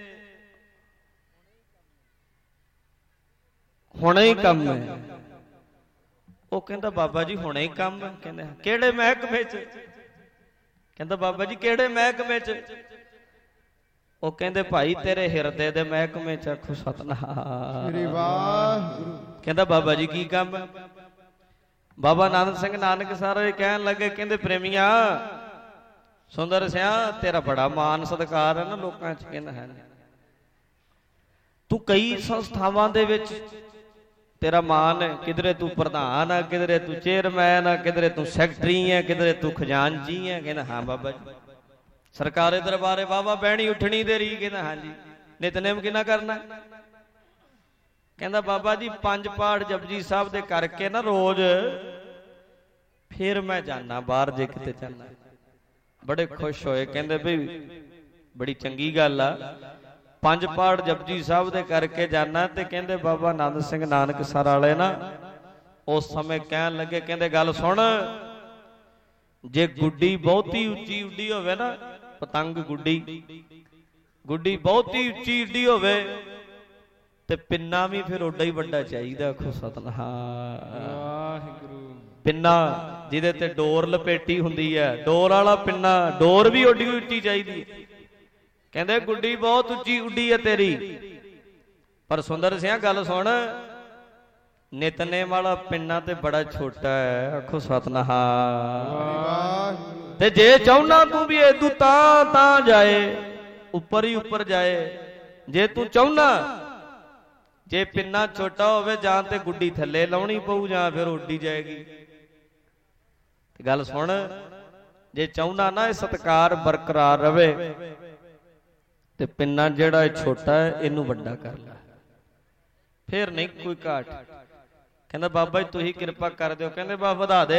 ਹੁਣੇ ਹੀ ਕੰਮ ਹੈ। ਉਹ ਕਹਿੰਦਾ, ਬਾਬਾ ਜੀ ਹੁਣੇ ਹੀ ਕੰਮ ਹੈ। ਕਹਿੰਦੇ ਕਿਹੜੇ ਮਹਿਕਮੇ 'ਚ? ਕਹਿੰਦਾ ਬਾਬਾ ਜੀ ਕਿਹੜੇ ਮਹਿਕਮੇ 'ਚ? ਉਹ ਕਹਿੰਦੇ ਭਾਈ ਤੇਰੇ ਹਿਰਦੇ ਦੇ ਮਹਿਕਮੇ 'ਚ। ਆਖੋ ਸਤਿਨਾਮ ਸ੍ਰੀ ਵਾਹਿਗੁਰੂ। ਕਹਿੰਦਾ ਬਾਬਾ ਜੀ ਕੀ ਕੰਮ ਹੈ? ਬਾਬਾ ਆਨੰਦ ਸਿੰਘ ਨਾਨਕਸਰ ਕਹਿਣ ਲੱਗੇ, ਕਹਿੰਦੇ ਪ੍ਰੇਮੀਆਂ ਸੁੰਦਰ ਸਿਆ, ਤੇਰਾ ਬੜਾ ਮਾਨ ਸਤਿਕਾਰ ਹੈ ਨਾ ਲੋਕਾਂ 'ਚ। ਕਹਿੰਦਾ ਹੈ, ਤੂੰ ਕਈ ਸੰਸਥਾਵਾਂ ਦੇ ਵਿੱਚ ਤੇਰਾ ਮਾਨ ਹੈ, ਕਿਧਰੇ ਤੂੰ ਪ੍ਰਧਾਨ ਆ, ਕਿਧਰੇ ਤੂੰ ਚੇਅਰਮੈਨ ਆ, ਕਿਧਰੇ ਤੂੰ ਸੈਕਟਰੀ ਹੈ, ਕਿਧਰੇ ਤੂੰ ਖਜ਼ਾਨਚੀ ਹੈ। ਕਹਿੰਦਾ ਹਾਂ ਬਾਬਾ ਜੀ। ਸਰਕਾਰੇ ਦਰਬਾਰੇ ਵਾਹਵਾ ਬਹਿਣੀ ਉੱਠਣੀ ਦੇ ਰਹੀ। ਕਹਿੰਦਾ ਹਾਂਜੀ। ਨਿਤਨੇਮ ਕਿੰਨਾ ਕਰਨਾ? ਕਹਿੰਦਾ ਬਾਬਾ ਜੀ ਪੰਜ ਪਾਠ ਜਪਜੀ ਸਾਹਿਬ ਦੇ ਕਰਕੇ ਨਾ ਰੋਜ਼, ਫਿਰ ਮੈਂ ਜਾਣਾ ਬਾਹਰ ਜੇ ਕਿਤੇ ਜਾਣਾ। बड़े खुश होए, कहंदे भी बड़ी चंगी गल आ, पंज पाठ जपजी साहब दे करके जाना। ते कहंदे बाबा आनंद सिंह नानकसर वाले ना उस समय कहन लगे, कहंदे गल सुन, जे गुड्डी बहुती उच्ची उड्डी होवे ना, पतंग गुड्डी गुड्डी बहुती उच्ची उड्डी होवे ते पिन्ना भी फिर ओडा ही वड्डा चाहिदा। आखो सतनाम। पिन्ना जिहदे ते डोर लपेटी हुंदी है, डोर वाला पिन्ना, डोर भी ओडी उच्ची चाहिदी। कहंदे गुड्डी बहुत उच्ची उड्डी है तेरी, पर सुंदर सिंह गल सुन, नितनेम वाला पिन्ना ते बड़ा छोटा है। आखो सतनाम। ते जे चाहना तू भी इदू तां तां जाए, उपर ही उपर जाए। जे तू चाहना जे पिन्ना छोटा होवे जां ते गुड्डी थल्ले लाउणी पऊ जां फिर उड्डी जाएगी। ते गल सुन, जे चाहना ना सत्कार बरकरार रवे ते पिन्ना जेड़ा छोटा है इनू वड्डा कर ला, फिर नहीं कोई घाट। कहंदा बाबा जी तुही किरपा कर दिओ। कहंदे बाबा वधा दे,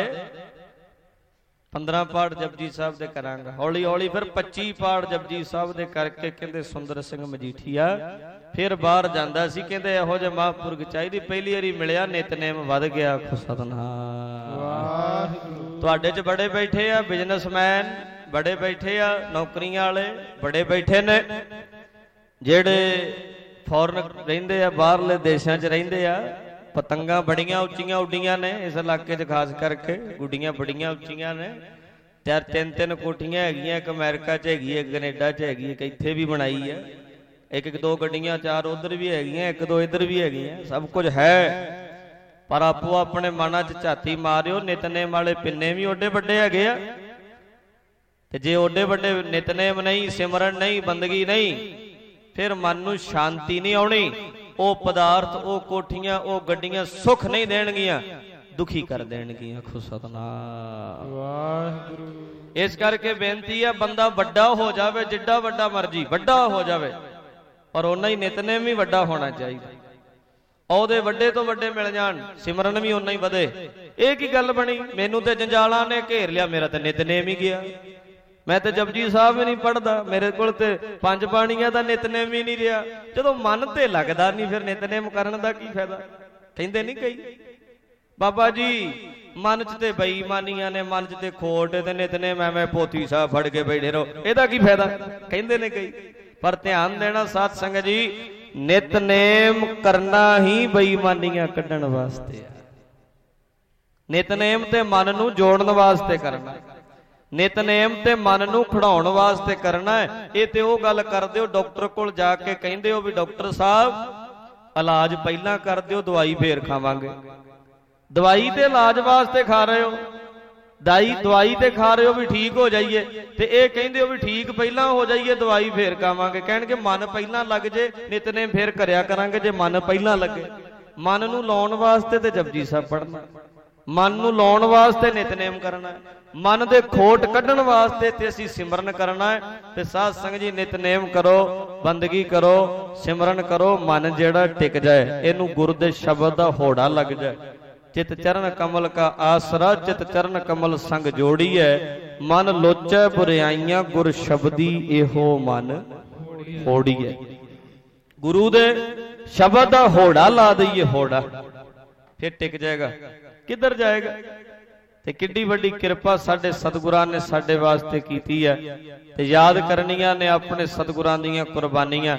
पंद्रह पाठ जपजी साहब दे करांगा। हौली हौली फिर पच्ची पाठ जपजी साहब दे करके कहंदे सुंदर सिंह मजीठिया फिर बाहर जांदा सी। कहंदे इहो जिहे महापुरख चाहीदी, पहली वारी मिलिया नितनेम वध गया। आखो सतनाम। तुहाडे च बड़े बैठे आ बिजनेसमैन, बड़े बैठे आ नौकरियां वाले, बड़े बैठे ने जेड़े फॉरन रहिंदे आ, बाहरले देशां च रहिंदे आ। पतंगा बड़ियां उच्चियां उड्डियां ने इस इलाके च, खास करके गुड्डियां बड़ियां उच्चियां ने। त्यार तीन तीन कोठियां हैगियां, एक अमेरिका च हैगी, एक कनेडा च हैगी, एक इत्थे भी बनाई है, एक एक दो गड्डियां चार उधर भी हैगियां, एक दो इधर भी हैगियां, सब कुछ है। पर आपो अपने मना च झाती मारियो, नितनेम वाले पिन्ने भी ओडे वड्डे हैगे आ। ते जे ओडे वड्डे नितनेम नहीं, सिमरन नहीं, बंदगी नहीं, फिर मन नूं शांति नहीं आउणी। ਉਹ ਪਦਾਰਥ, ਉਹ ਕੋਠੀਆਂ, ਉਹ ਗੱਡੀਆਂ ਸੁੱਖ ਨਹੀਂ ਦੇਣਗੀਆਂ, ਦੁਖੀ ਕਰ ਦੇਣਗੀਆਂ। ਆਖੋ ਸਤਨਾਮ ਵਾਹਿਗੁਰੂ। ਇਸ ਕਰਕੇ ਬੇਨਤੀ ਹੈ ਬੰਦਾ ਵੱਡਾ ਹੋ ਜਾਵੇ, ਜਿੱਡਾ ਵੱਡਾ ਮਰਜੀ ਵੱਡਾ ਹੋ ਜਾਵੇ, ਪਰ ਉਹਨਾਂ ਹੀ ਨਿਤਨੇਮ ਵੀ ਵੱਡਾ ਹੋਣਾ ਚਾਹੀਦਾ। ਉਹਦੇ ਵੱਡੇ ਤੋਂ ਵੱਡੇ ਮਿਲ ਜਾਣ, ਸਿਮਰਨ ਵੀ ਉਹਨਾਂ ਹੀ ਵਧੇ। ਇਹ ਕੀ ਗੱਲ ਬਣੀ, ਮੈਨੂੰ ਤੇ ਜੰਜਾਲਾਂ ਨੇ ਘੇਰ ਲਿਆ, ਮੇਰਾ ਤੇ ਨਿਤਨੇਮ ਹੀ ਗਿਆ। मैं तो जपजी साहब भी नहीं पढ़ता, मेरे को पंज बाणियां दा नितनेम ही नहीं रहा। जो मन ते लगदा नहीं फिर नितनेम करन दा की फायदा। कहंदे नहीं कई बाबा जी मन च ते बेईमानियां ने, मन च ते खोट ते नितनेम एवें पोथी साहब फड़ के बैठे रहो, एदा की फायदा। कहंदे ने कई, पर ध्यान देना साध संगत जी, नितनेम करना ही बेईमानियां कड्ढण वास्ते है। नितनेम ते मन नूं जोड़न वास्ते करना, नितनेम ते मन नूं खड़ाउण वास्ते करना है। ये ते वो गल करदे हो डॉक्टर कोल जाके कहंदे हो भी डॉक्टर साहब इलाज पहला कर दिओ, दवाई फेर खावांगे। दवाई ते इलाज वास्ते खा रहे हो, दाई दवाई ते खा रहे हो भी ठीक हो जाइए, ते ये कहंदे हो भी ठीक पहला हो जाइए, दवाई फेर खावांगे। कहणगे मन पहला लग जे, नितनेम फेर करया करांगे। जे मन पहला लगे, मन नूं लाउण वास्ते ते जपजी साहब पढ़ना, मन नूं लाउण वास्ते नितनेम करना है, मन दे खोट कढ़ण वास्ते ते असीं सिमरन करना है। ते साध संगत जी नितनेम करो, बंदगी करो, सिमरन करो, मन जेड़ा टिक जाए, इनू गुरु दे शब्द दा होड़ा लग जाए। चित चरण कमल का आसरा, चित चरण कमल संग जोड़ी है, मन लोचै बुराइयां गुर शब्दी एहो मन होड़ी है। गुरु दे शब्द दा होड़ा ला दईए, होड़ा फिर टिक जाएगा। किधर जाएगा। ते किड्डी वड्डी किरपा साडे सतगुरां ने साडे वास्ते कीती है, ते याद करनियां ने अपने सतगुरां दीयां कुर्बानियां।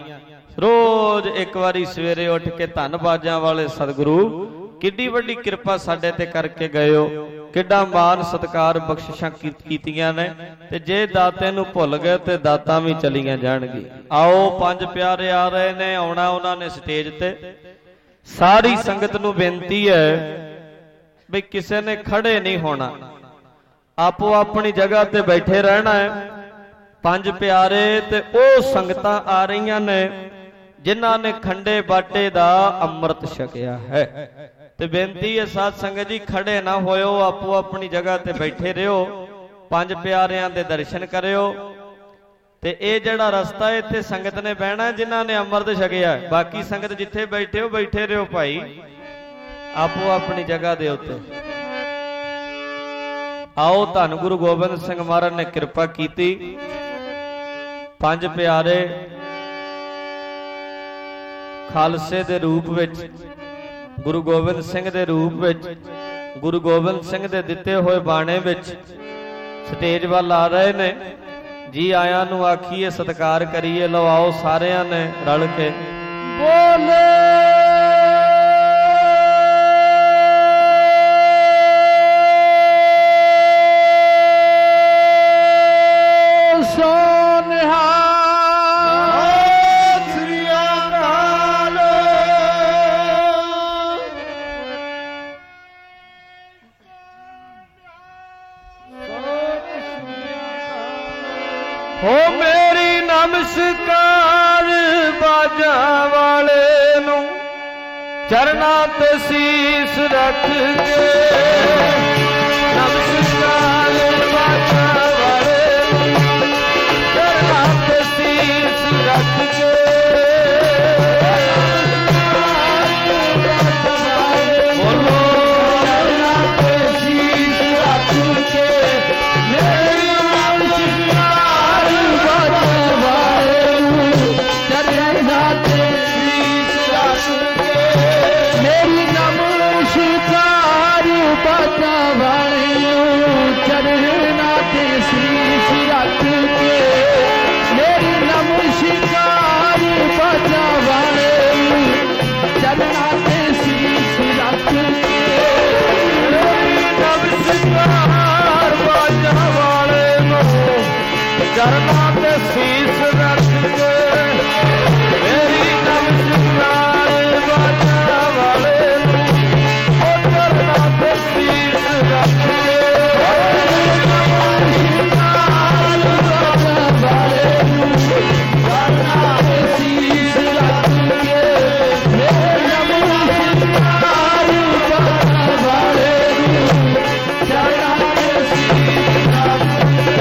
रोज एक बारी सवेरे उठ के धन बाजां वाले सतगुरु किड्डी वड्डी किरपा साडे ते करके गए हो, किड्डा मान सत्कार बख्शिशां कीतियां ने। ते जे दाते नूं भुल गए ते दातां भी चलियां जाणगी। आओ पंज प्यारे आ रहे ने, आउणा उन्हां ने स्टेज ते। सारी संगत नूं बेनती है भी किसी ने खड़े नहीं होना, आपो अपनी जगह ते बैठे रहना है। पंज प्यारे ते ओ संगतां आ रही ने जिन्हां ने खंडे बाटे दा अमृत छकिया है। ते बेनती है साध संगत जी खड़े ना होयो, आपो अपनी जगह ते बैठे रहो, पंज प्यारियां दे दर्शन करियो। ते ए जड़ा रस्ता है इत्थे संगत ने बहना जिन्हां ने अमृत छकिया है। बाकी संगत जिथे बैठे हो बैठे रहो भाई, आपो अपनी जगह दे उत्ते। आओ धन गुरु गोबिंद सिंह महाराज ने कृपा की। पंज प्यारे खालसे दे रूप विच, गुरु गोबिंद सिंह दे रूप विच, गुरु गोबिंद सिंह दे दिते हुए बाणे विच स्टेज वाल आ रहे ने। जी आया नू आखिए सत्कार करिए। लो आओ सारिया ने रल के बोले हो मेरी नमस्कार बाजा वाले नू चरना ते शीस रख के। नमस्कार बाजा वाले चरना ते शीस रख के। बोलो चरना ते शीस रख के। मेरी नमस्कार मेरी नमस्कार बाजा वाले चरना ते शीस रख के। मेरी नमस्कार बाजा वाले चरना ते शीस रख के। नमस्कार बाजा वाले चरना ते शीस रख के। मेरी नमस्कार बाजा वाले चरना ते शीस रख के। नमस्कार बाजा वाले चरना ते शीस रख के। मेरी नमस्कार बाजा वाले चरना ते शीस रख के।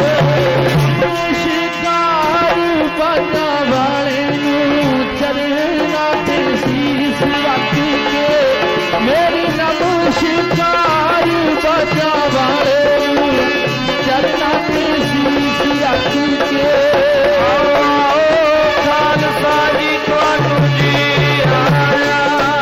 नमस्कार बाजा वाले चरना ते शीस रख के। मेरी नमस्कार बाजा वाले चरना ते शीस रख के। खालसा जी तुहानू जी आया।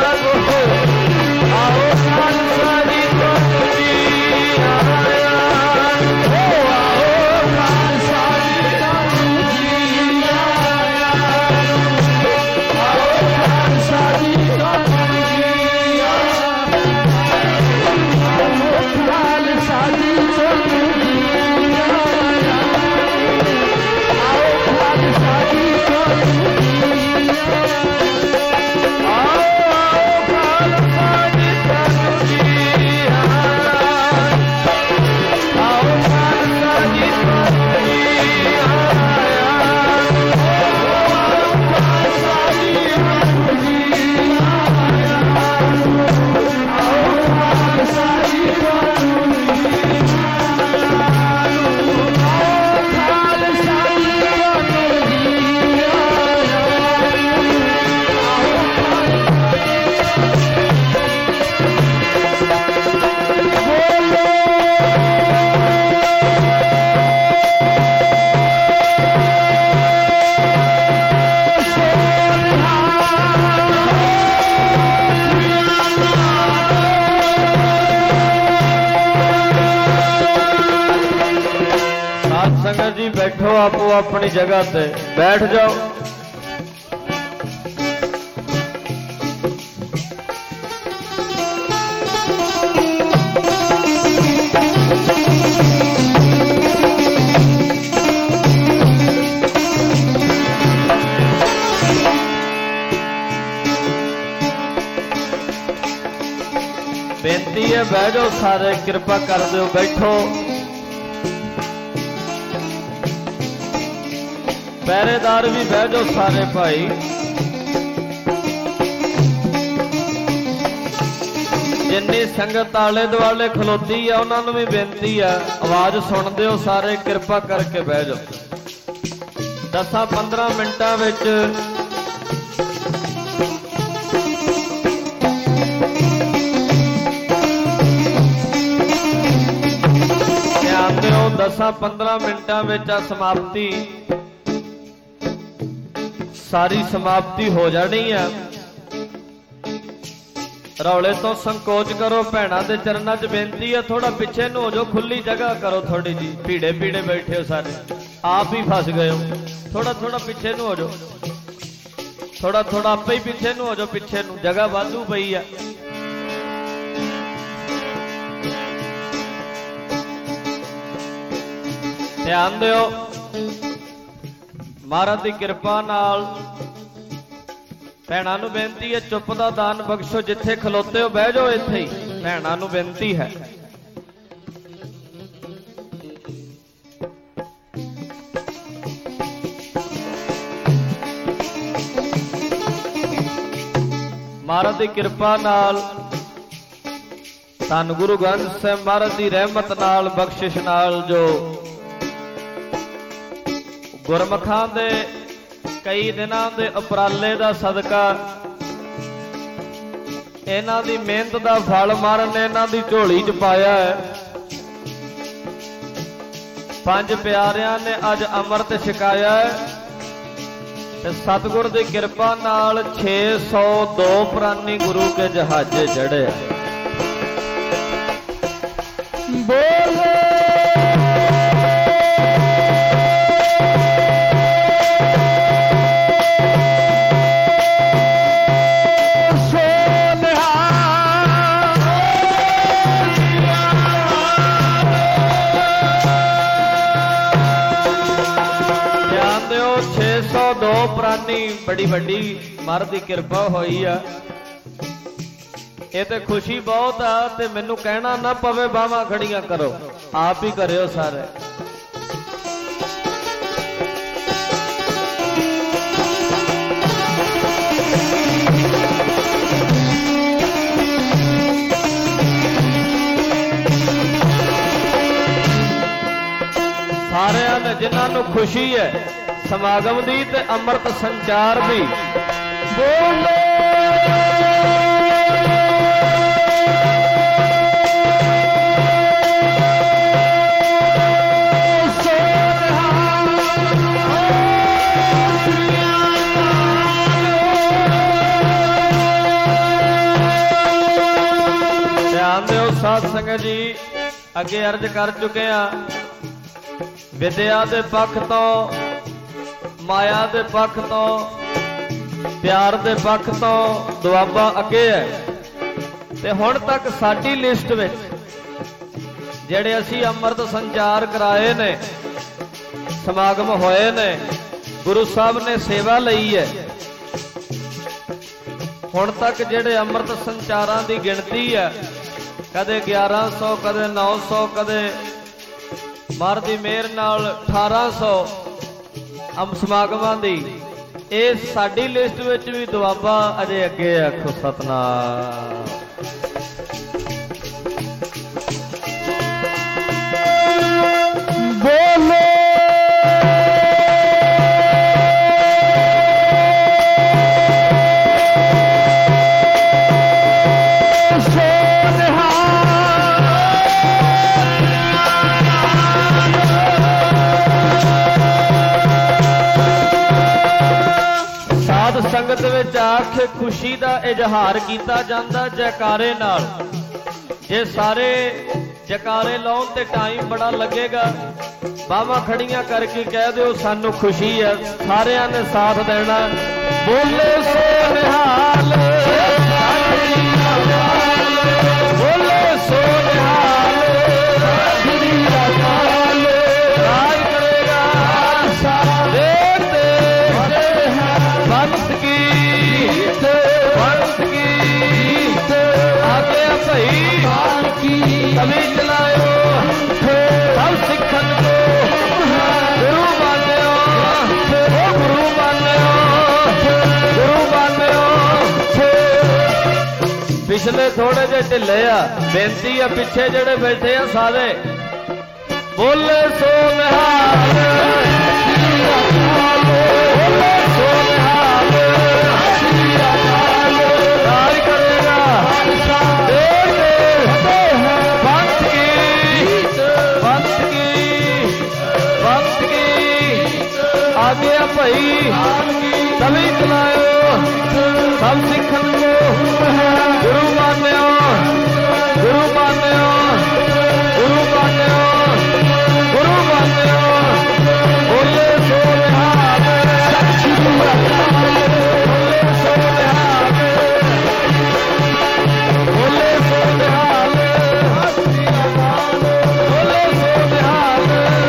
आओ खालसा जी तुहानू जी आया। आओ खालसा जी तुहानू जी आया। आओ खालसा जी तुहानू जी आया। आओ खालसा जी तुहानू जी आया। आओ खालसा जी तुहानू जी आया। आओ खालसा जी तुहानू जी आया। आओ खालसा जी तुहानू जी आया। खालसा जी तुहानू जी आया। आओ खालसा जी तुहानू जी संगत जी बैठो, आपो अपनी जगह पे बैठ जाओ। बेनती है बह जाओ सारे, कृपा कर दो बैठो। पहरेदार भी बह जाओ सारे भाई। जिन्नी संगत आले दुआले खलोती है उन्होंने भी बेनती है आवाज सुन दिओ सारे, कृपा करके बह जाओ। दसा पंद्रह मिनटां विच दसा पंद्रह मिनटां विच समाप्ति सारी समाप्ति हो जानी है। रौले तो संकोच करो, भैणां दे चरनां च बेनती है थोड़ा पिछे ਨੂੰ हो जाओ, खुली जगह करो थोड़ी जी। भीड़े भीड़े बैठे हो सारे, आप ही फस गए हो। थोड़ा थोड़ा पिछे ਨੂੰ हो जाओ, थोड़ा थोड़ा आपे ही पिछे ਨੂੰ हो जाओ, पिछे ਨੂੰ जगह वाधू पई है। ध्यान दिओ, महाराज की कृपा नाल भैणां नूं बेनती है चुप दा दान बख्शो। जिथे खलोते हो बह जाओ, इत्थे ही भैणां नूं बेनती है। महाराज की कृपा नाल धन गुरु ग्रंथ साहिब महाराज की रहमत नाल बख्शिश नाल जो गुरमुखां दे कई दिनां दे उपराले दा सदका इन्हां दी मेहनत दा फल महाराज ने इन्हां दी झोली च पाया है। पंज प्यारियां ने अज अमृत छकाया है ते सतगुर दी कृपा नाल छे सौ दो प्राणी गुरु के जहाजे चढ़े। बोले प्राणी बड़ी बड़ी महाराज की कृपा हुई है। ये तो खुशी बहुत है ते मैनू कहना ना पवे बावां खड़ियां करो, आप ही करियो सारे। सारे ने जिन्होंने खुशी है समागम दी ते अमृत संचार दी। बोलो ध्यान दिओ साध संगत जी, अगे अर्ज कर चुके हैं विद्या दे पक्ष तो, माया दे पक्ष तो, प्यार दे पक्ष तो दुआबा अगे है। ते हुण तक साडी लिस्ट विच जिहड़े असीं अमृत संचार कराए ने, समागम होए ने, गुरु साहब ने सेवा लई है। हुण तक जिहड़े अमृत संचारां दी गिणती है कदे ग्यारह सौ, कदे नौ सौ, कदे महाराज दी मेहर नाल अठारह सौ अम समागमां दी। इस साडी लिस्ट विच भी दुआबा अजे अगे आखो सतनाम। बोलो संगत विच आखे खुशी का इजहार किया जाता जयकारे नाल। जे सारे जयकारे लाउण ते टाइम बड़ा लगेगा, बावां खड़ियां करके कह दो सानू खुशी है, सारियां ने साथ देना। बोले सो निहाल, बोले सो निहाल, राज करेगा देते वंश की वंश की आगे भाई कभी चलायो सब सिखन को गुरु मान्यो, ओ गुरु मान्यो, गुरु मान्यो। पिछले थोड़े जे ढिले आ, बेनती है पिछे जेड़े बैठे आ सारे बोले सो निहाल, बोले सो निहाल, राज करेगा देर देर वंश की वंश की आज्ञा भई तभी चलायो सब सिखन को गुरु मान्यो गुरु मान्यो गुरु मान्यो गुरु मान्यो बोले सो निहाल बोले सो निहाल बोले सो निहाल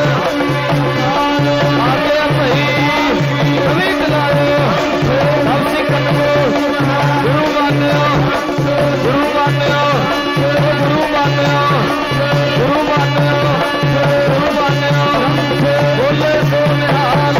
आगे भई तभी चलायो सब सिखन को गुरु मान्यो गुरु मान्यो गुरु मान्यो गुरु मान्यो गुरु मान्यो बोले सो निहाल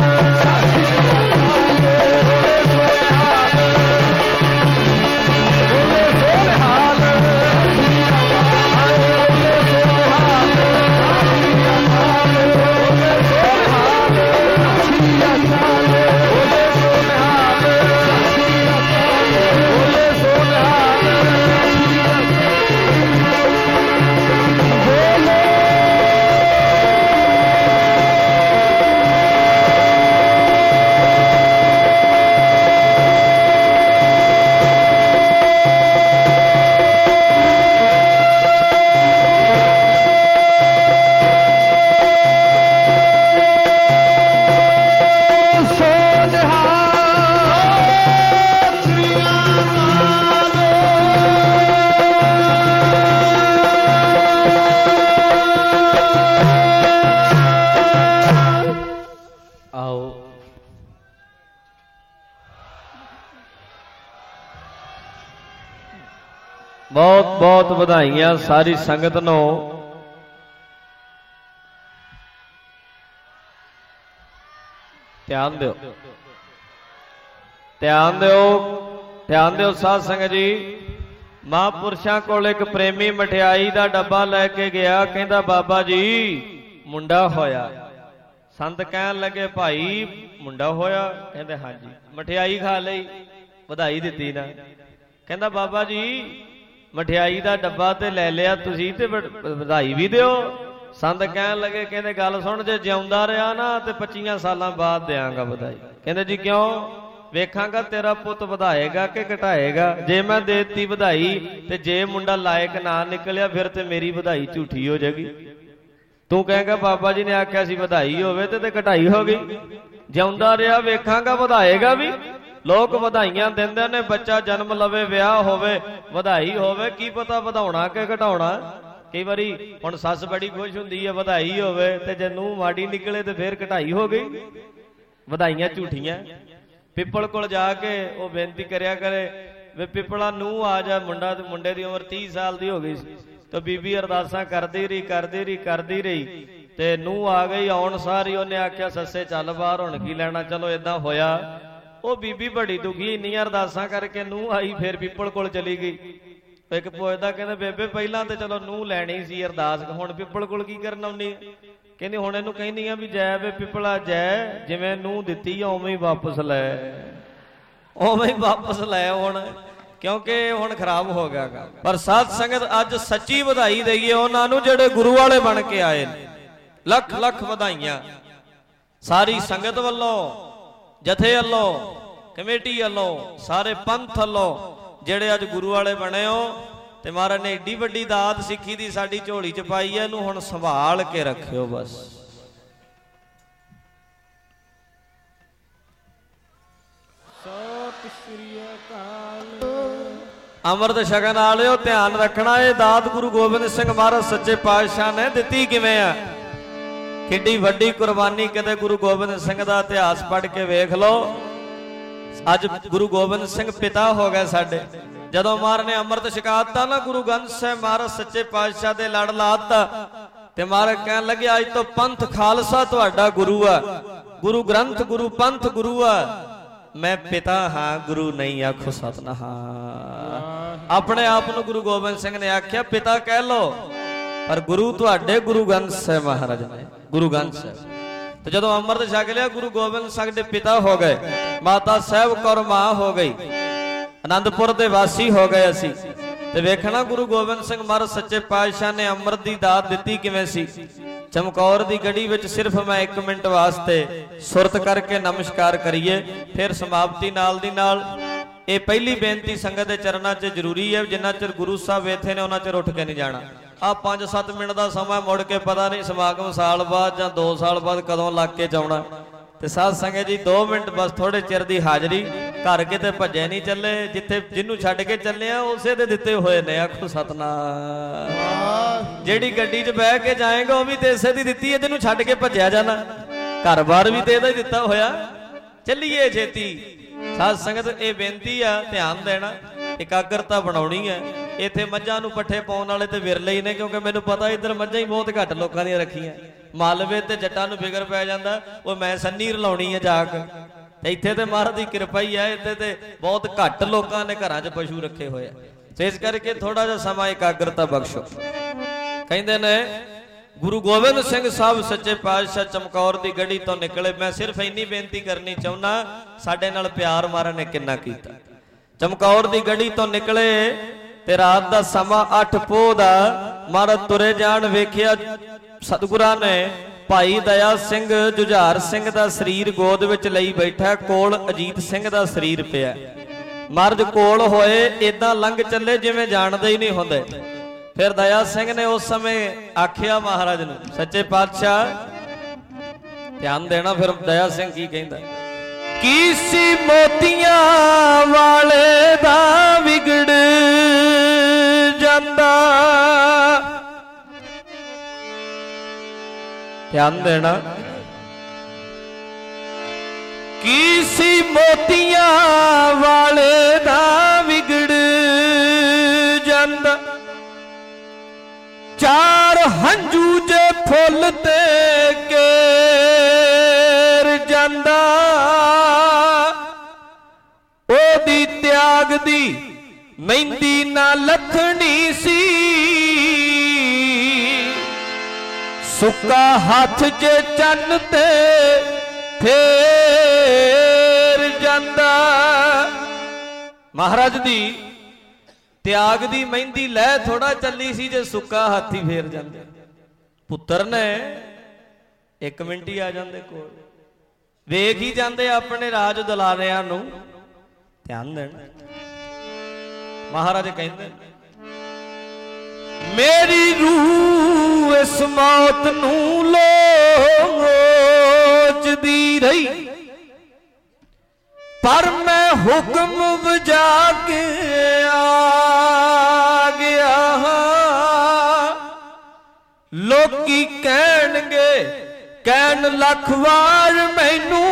बहुत बहुत बधाइयां सारी संगत नो। ध्यान दो ध्यान दो ध्यान दो साध संगत जी। महापुरुषों कोल एक प्रेमी मठियाई का डब्बा लैके गया, कहता बाबा जी मुंडा होया। संत कहन लगे भाई मुंडा होया? कहते हाँ जी। मठियाई खा लई, बधाई दी ना। कहता बाबा जी मठियाई का डब्बा तो लै लिया तुसी ते बधाई भी दिओ। संत कहन लगे, कहते गल सुन, जे जिउंदा रहा ना तो पच्चीस साल बाद देंगा बधाई। कहते जी क्यों? वेखांगा तेरा पुत वधाएगा कि घटाएगा। जे मैं देती बधाई ते जे मुंडा लायक ना निकलिया फिर ते मेरी बधाई झूठी हो जाएगी। तू कहेगा बाबा जी ने आख्या सी बधाई होवे ते घटाई हो गई। जिउंदा रहा वेखांगा वधाएगा भी। लोग बधाइयां देंदे ने, बच्चा जन्म लवे विआह होवे बधाई होवे, की पता वधाउणा कि घटाउणा। कई बारी हुण सस बड़ी खुश हुंदी है बधाई होवे ते जे नूंह माड़ी निकले ते फिर घटाई हो गई। बधाइयां झूठियां। पिपल कोल जाके वो बेनती करिया करे वे पिपला नूंह आ जा। मुंडा मुंडे की उम्र तीस साल की हो गई तो बीबी अरदासां करदी रही करदी रही करदी रही ते नूंह आ गई। आउण सार ही उन्हें आख्या सस्से चल बाहर, हुण की लैणा। चलो इदां होया। वो बीबी बड़ी दुखी, इन्नियां अरदासां करके नूंह आई फिर पिपल कोल चली गई। एक पुछदा कहंदा बेबे पहलां ते चलो नूंह लैणी सी अरदास, हुण पिपल कोल की करन आउणी? कहंदी हुण इहनूं कहनी आ भी जै वे पिपला जै, जिवें नूंह दित्ती उवें ही वापस लै, उवें ही वापस लै हुण, क्योंकि हुण खराब हो गया गा। पर साध संगत अज सच्ची बधाई दईए उन्हां नूं जिहड़े गुरु वाले बन के आए। लख लख बधाइयां सारी संगत वल्लों, जथे वल्लों, कमेटी वल्लों, सारे पंथ वल्लों ਜਿਹੜੇ ਅੱਜ गुरु वाले बने हो। ਤੇ महाराज ने एडी वड्डी दात सिੱਖੀ ਦੀ ਸਾਡੀ ਝੋਲੀ ਚ ਪਾਈ ਹੈ, ਇਹਨੂੰ ਹੁਣ ਸੰਭਾਲ ਕੇ ਰੱਖਿਓ बस। ਸਤਿ ਸ੍ਰੀ ਅਕਾਲ। ਅੰਮ੍ਰਿਤ ਛਕਣ ਵਾਲਿਓ ਧਿਆਨ ਰੱਖਣਾ, ਇਹ ਦਾਤ ਗੁਰੂ ਗੋਬਿੰਦ ਸਿੰਘ ਮਹਾਰਾਜ ਸੱਚੇ ਪਾਤਸ਼ਾਹ ਨੇ ਦਿੱਤੀ ਕਿਵੇਂ ਆ। ਕਿੱਡੀ ਵੱਡੀ ਕੁਰਬਾਨੀ। ਕਿਤੇ ਗੁਰੂ ਗੋਬਿੰਦ ਸਿੰਘ ਦਾ ਇਤਿਹਾਸ ਪੜ੍ਹ ਕੇ ਵੇਖ ਲਓ। ਅੱਜ ਗੁਰੂ ਗੋਬਿੰਦ ਸਿੰਘ ਪਿਤਾ ਹੋ ਗਏ ਸਾਡੇ। ਜਦੋਂ ਮਹਾਰਾਜ ਨੇ ਅੰਮ੍ਰਿਤ ਛਕਾਤਾ ਨਾ ਗੁਰੂ ਗ੍ਰੰਥ ਸਾਹਿਬ ਮਹਾਰਾਜ ਸੱਚੇ ਪਾਤਸ਼ਾਹ ਦੇ ਲੜ ਲਾਤਾ ਤੇ ਮਹਾਰਾਜ ਕਹਿਣ ਲੱਗੇ ਅੱਜ ਤੋਂ ਪੰਥ ਖਾਲਸਾ ਤੁਹਾਡਾ ਗੁਰੂ ਆ। ਗੁਰੂ ਗ੍ਰੰਥ ਗੁਰੂ ਪੰਥ ਗੁਰੂ ਆ, ਮੈਂ ਪਿਤਾ ਹਾਂ ਗੁਰੂ ਨਹੀਂ। ਆਖੋ ਸਤਿਨਾਮ। ਆਪਣੇ ਆਪ ਨੂੰ ਗੁਰੂ ਗੋਬਿੰਦ ਸਿੰਘ ਨੇ ਆਖਿਆ ਪਿਤਾ ਕਹਿ ਲੋ, ਪਰ ਗੁਰੂ ਤੁਹਾਡੇ ਗੁਰੂ ਗ੍ਰੰਥ ਸਾਹਿਬ ਮਹਾਰਾਜ ਨੇ। ਗੁਰੂ ਗ੍ਰੰਥ ਸਾਹਿਬ तो जदों अमृत छक लिया गुरु गोबिंद सिंह के पिता हो गए, माता साहब कौर मां हो गई, आनंदपुर के वासी हो गए असी। ਤੇ ਵੇਖਣਾ ਗੁਰੂ ਗੋਬਿੰਦ ਸਿੰਘ ਮਹਾਰਾਜ ਸੱਚੇ ਪਾਤਸ਼ਾਹ ਨੇ ਅੰਮ੍ਰਿਤ ਦੀ ਦਾਤ ਦਿੱਤੀ ਕਿਵੇਂ ਸੀ। ਚਮਕੌਰ ਦੀ ਗੜੀ ਵਿੱਚ ਸਿਰਫ ਮੈਂ ਇੱਕ ਮਿੰਟ ਵਾਸਤੇ ਸੁਰਤ ਕਰਕੇ ਨਮਸਕਾਰ ਕਰੀਏ, ਫਿਰ ਸਮਾਪਤੀ ਨਾਲ ਦੀ ਨਾਲ। ਇਹ ਪਹਿਲੀ ਬੇਨਤੀ ਸੰਗਤ ਦੇ ਚਰਨਾਂ 'ਚ ਜ਼ਰੂਰੀ ਹੈ, ਜਿੰਨਾ ਚਿਰ ਗੁਰੂ ਸਾਹਿਬ ਇੱਥੇ ਨੇ ਉਹਨਾਂ ਚਿਰ ਉੱਠ ਕੇ ਨਹੀਂ ਜਾਣਾ। ਆ ਪੰਜ ਸੱਤ ਮਿੰਟ ਦਾ ਸਮਾਂ ਮੁੜ ਕੇ ਪਤਾ ਨਹੀਂ ਸਮਾਗਮ ਸਾਲ ਬਾਅਦ ਜਾਂ ਦੋ ਸਾਲ ਬਾਅਦ ਕਦੋਂ ਲੱਗ ਕੇ ਜਾਉਣਾ। ਤੇ ਸਾਧ ਸੰਗਤ ਜੀ ਦੋ ਮਿੰਟ ਬਸ ਥੋੜੇ ਚਿਰ ਦੀ ਹਾਜ਼ਰੀ, ਘਰ ਕਿਤੇ ਭੱਜੇ ਨਹੀਂ ਚੱਲੇ, ਜਿੱਥੇ ਜਿਹਨੂੰ ਛੱਡ ਕੇ ਚੱਲੇ ਆ ਉਸੇ ਦੇ ਦਿੱਤੇ ਹੋਏ ਨੇ। ਆਖੋ ਸਤਨਾਮ। ਜਿਹੜੀ ਗੱਡੀ 'ਚ ਬਹਿ ਕੇ ਜਾਏਗਾ ਉਹ ਵੀ ਤੇ ਇਸੇ ਦੀ ਦਿੱਤੀ ਹੈ, ਜਿਹਨੂੰ ਛੱਡ ਕੇ ਭੱਜਿਆ ਜਾਣਾ। ਘਰ ਬਾਰ ਵੀ ਤੇ ਇਹਦਾ ਹੀ ਦਿੱਤਾ ਹੋਇਆ। ਚੱਲੀਏ ਛੇਤੀ। ਸਾਧ ਸੰਗਤ ਇਹ ਬੇਨਤੀ ਆ, ਧਿਆਨ ਦੇਣਾ, ਇਕਾਗਰਤਾ ਬਣਾਉਣੀ ਹੈ। ਇੱਥੇ ਮੱਝਾਂ ਨੂੰ ਪੱਠੇ ਪਾਉਣ ਵਾਲੇ ਤੇ ਵਿਰਲੇ ਹੀ ਨੇ, ਕਿਉਂਕਿ ਮੈਨੂੰ ਪਤਾ ਇੱਧਰ ਮੱਝਾਂ ਹੀ ਬਹੁਤ ਘੱਟ ਲੋਕਾਂ ਦੀਆਂ ਰੱਖੀਆਂ। ਮਾਲਵੇ ਤੇ ਜੱਟਾਂ ਨੂੰ ਫਿਕਰ ਪੈ ਜਾਂਦਾ, ਉਹ ਮੈਂ ਸੰਨੀ ਰਲਾਉਣੀ ਹੈ ਜਾ ਕੇ। ਇੱਥੇ ਤੇ ਮਹਾਰਾਜ ਦੀ ਕਿਰਪਾ ਹੀ ਹੈ, ਇੱਥੇ ਤੇ ਬਹੁਤ ਘੱਟ ਲੋਕਾਂ ਨੇ ਘਰਾਂ 'ਚ ਪਸ਼ੂ ਰੱਖੇ ਹੋਏ ਆ। ਇਸ ਕਰਕੇ ਥੋੜਾ ਜਿਹਾ ਸਮਾਂ ਇਕਾਗਰਤਾ ਬਖਸ਼ੋ। ਕਹਿੰਦੇ ਨੇ ਗੁਰੂ ਗੋਬਿੰਦ ਸਿੰਘ ਸਾਹਿਬ ਸੱਚੇ ਪਾਤਸ਼ਾਹ ਚਮਕੌਰ ਦੀ ਗੜੀ ਤੋਂ ਨਿਕਲੇ। ਮੈਂ ਸਿਰਫ ਇੰਨੀ ਬੇਨਤੀ ਕਰਨੀ ਚਾਹੁੰਦਾ, ਸਾਡੇ ਨਾਲ ਪਿਆਰ ਮਹਾਰਾਜ ਨੇ ਕਿੰਨਾ ਕੀਤਾ। ਚਮਕੌਰ ਦੀ ਗੜੀ ਤੋਂ ਨਿਕਲੇ ਤੇ ਰਾਤ ਦਾ ਸਮਾਂ ਅੱਠ ਪੋਹ ਦਾ ਮਹਾਰਾਜ ਤੁਰੇ ਜਾਣ। ਵੇਖਿਆ ਸਤਿਗੁਰਾਂ ਨੇ ਭਾਈ ਦਇਆ ਸਿੰਘ ਜੁਝਾਰ ਸਿੰਘ ਦਾ ਸਰੀਰ ਗੋਦ ਵਿੱਚ ਲਈ ਬੈਠਾ, ਕੋਲ ਅਜੀਤ ਸਿੰਘ ਦਾ ਸਰੀਰ ਪਿਆ। ਮਹਾਰਾਜ ਕੋਲ ਹੋਏ ਏਦਾਂ ਲੰਘ ਚੱਲੇ ਜਿਵੇਂ ਜਾਣਦੇ ਹੀ ਨਹੀਂ ਹੁੰਦੇ। ਫਿਰ ਦਇਆ ਸਿੰਘ ਨੇ ਉਸ ਸਮੇਂ ਆਖਿਆ ਮਹਾਰਾਜ ਨੂੰ, ਸੱਚੇ ਪਾਤਸ਼ਾਹ ਧਿਆਨ ਦੇਣਾ। ਫਿਰ ਦਇਆ ਸਿੰਘ ਕੀ ਕਹਿੰਦਾ, ਕੀ ਸੀ ਮੋਤੀਆਂ ਵਾਲੇ ਦਾ ਵਿਗੜ ਜਾਂਦਾ। ਧਿਆਨ ਦੇਣਾ, ਕੀ ਸੀ ਮੋਤੀਆਂ ਵਾਲੇ ਦਾ ਵਿਗੜ ਜਾਂਦਾ। ਚਾਰ ਹੰਝੂ ਜੇ ਫੁੱਲ ਤੇ ਕੇਰ ਜਾਂਦਾ। ਉਹਦੀ ਤਿਆਗ ਦੀ ਮਹਿੰਦੀ ਨਾ ਲੱਥਣੀ ਸੀ। ਸੁੱਕਾ ਹੱਥ ਜੇ ਚੰਨ ਤੇ ਫੇਰ ਜਾਂਦਾ। ਮਹਾਰਾਜ ਦੀ ਤਿਆਗ ਦੀ ਮਹਿੰਦੀ ਲੈ ਥੋੜਾ ਚੱਲੀ ਸੀ, ਜੇ ਸੁੱਕਾ ਹੱਥ ਹੀ ਫੇਰ ਜਾਂਦੇ। ਪੁੱਤਰ ਨੇ ਇੱਕ ਮਿੰਟ ਹੀ ਆ ਜਾਂਦੇ ਕੋਲ, ਵੇਖ ਹੀ ਜਾਂਦੇ ਆਪਣੇ ਰਾਜ ਦੁਲਾਰਿਆਂ ਨੂੰ। ਧਿਆਨ ਦੇਣਾ, ਮਹਾਰਾਜ ਕਹਿੰਦੇ ਮੇਰੀ ਰੂਹ ਇਸ ਮੌਤ ਨੂੰ ਲੋਚਦੀ ਰਹੀ, ਪਰ ਮੈਂ ਹੁਕਮ ਵਜਾ ਕੇ ਆ ਗਿਆ। ਲੋਕੀ ਕਹਿਣਗੇ ਕਹਿਣ ਲੱਖ ਵਾਰ ਮੈਨੂੰ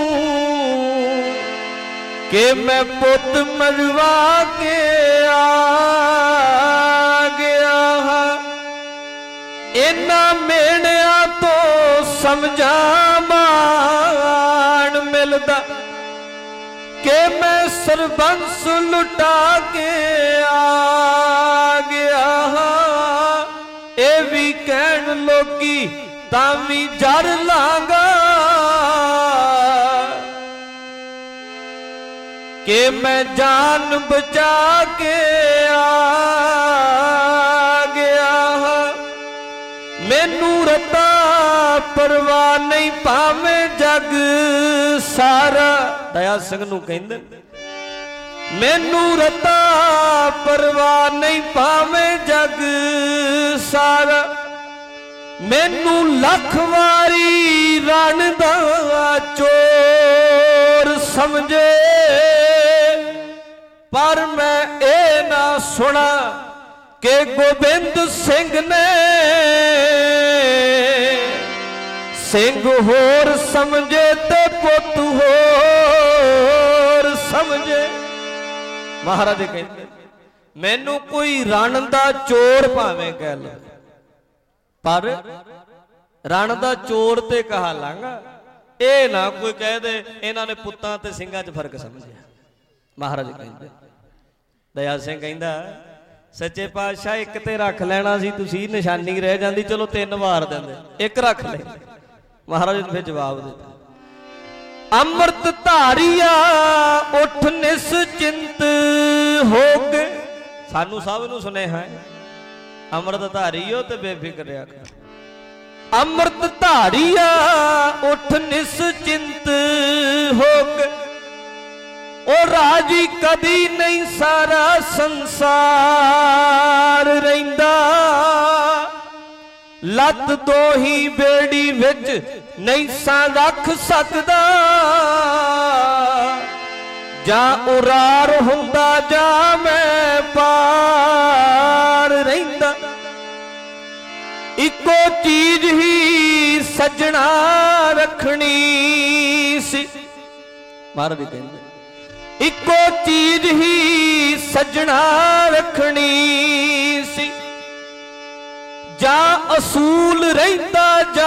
ਕਿ ਮੈਂ ਪੁੱਤ ਮਰਵਾ ਕੇ ਆ ਗਿਆ। ਇਹਨਾਂ ਮੇਣਿਆਂ ਤੋਂ ਸਮਝਾ ਮਾਣ ਮਿਲਦਾ ਕਿ ਮੈਂ ਸਰਬੰਸ ਲੁਟਾ ਕੇ ਆ ਗਿਆ। ਇਹ ਵੀ ਕਹਿਣ ਲੋਕੀ ਤਾਂ ਵੀ ਜਰ ਲਾਂਗਾ ਕਿ ਮੈਂ ਜਾਨ ਬਚਾ ਕੇ ਆ ਗਿਆ। ਮੈਨੂੰ ਰਤਾ ਪਰਵਾਹ ਨਹੀਂ ਭਾਵੇਂ ਜਗ ਸਾਰਾ। ਦਇਆ ਸਿੰਘ ਨੂੰ ਕਹਿੰਦੇ ਮੈਨੂੰ ਰਤਾ ਪਰਵਾਹ ਨਹੀਂ ਭਾਵੇਂ ਜਗ ਸਾਰਾ। ਮੈਨੂੰ ਲੱਖ ਵਾਰੀ ਰਣ ਦਾ ਚੋਰ ਸਮਝੇ, ਪਰ ਮੈਂ ਇਹ ਨਾ ਸੁਣਾ ਕਿ ਗੋਬਿੰਦ ਸਿੰਘ ਨੇ ਸਿੰਘ ਹੋਰ ਸਮਝੇ ਤੇ ਪੁੱਤ ਹੋਰ ਸਮਝੇ। ਮਹਾਰਾਜ ਕਹਿੰਦੇ ਮੈਨੂੰ ਕੋਈ ਰਣ ਦਾ ਚੋਰ ਭਾਵੇਂ ਕਹਿ ਲਓ, ਪਰ ਰਣ ਦਾ ਚੋਰ ਤੇ ਕਹਾ ਲਾਂਗਾ। ਇਹ ਨਾ ਕੋਈ ਕਹਿ ਦੇ ਇਹਨਾਂ ਨੇ ਪੁੱਤਾਂ ਤੇ ਸਿੰਘਾਂ 'ਚ ਫਰਕ ਸਮਝਿਆ। ਮਹਾਰਾਜ ਕਹਿੰਦੇ ਦਇਆ ਸਿੰਘ ਕਹਿੰਦਾ ਸੱਚੇ ਪਾਤਸ਼ਾਹ ਇੱਕ ਤੇ ਰੱਖ ਲੈਣਾ ਸੀ ਤੁਸੀਂ, ਨਿਸ਼ਾਨੀ ਰਹਿ ਜਾਂਦੀ, ਚਲੋ ਤਿੰਨ ਵਾਰ ਦਿੰਦੇ, ਇੱਕ ਰੱਖ ਲੈ। ਮਹਾਰਾਜ ਨੇ ਫਿਰ ਜਵਾਬ ਦਿੱਤਾ ਅੰਮ੍ਰਿਤ ਧਾਰੀਆ ਉੱਠ ਨਿਸਚਿੰਤ ਹੋ ਕੇ। सानू सब नू सुनेहा है, अमृत धारीओ ते बेफिक्रिया कर। अमृत धारिया उठ निश्चिंत होके, ओ राजी कदी नहीं सारा संसार रहिंदा। लत दो ही बेड़ी विच नहीं सा रख सकदा, जा उरार हुंदा जा मैं पार रहिंदा। इको चीज ही सजना रखनी सी, महाराज जी कहंदे इको चीज ही सजना रखनी सी। जा असूल रहिंदा जा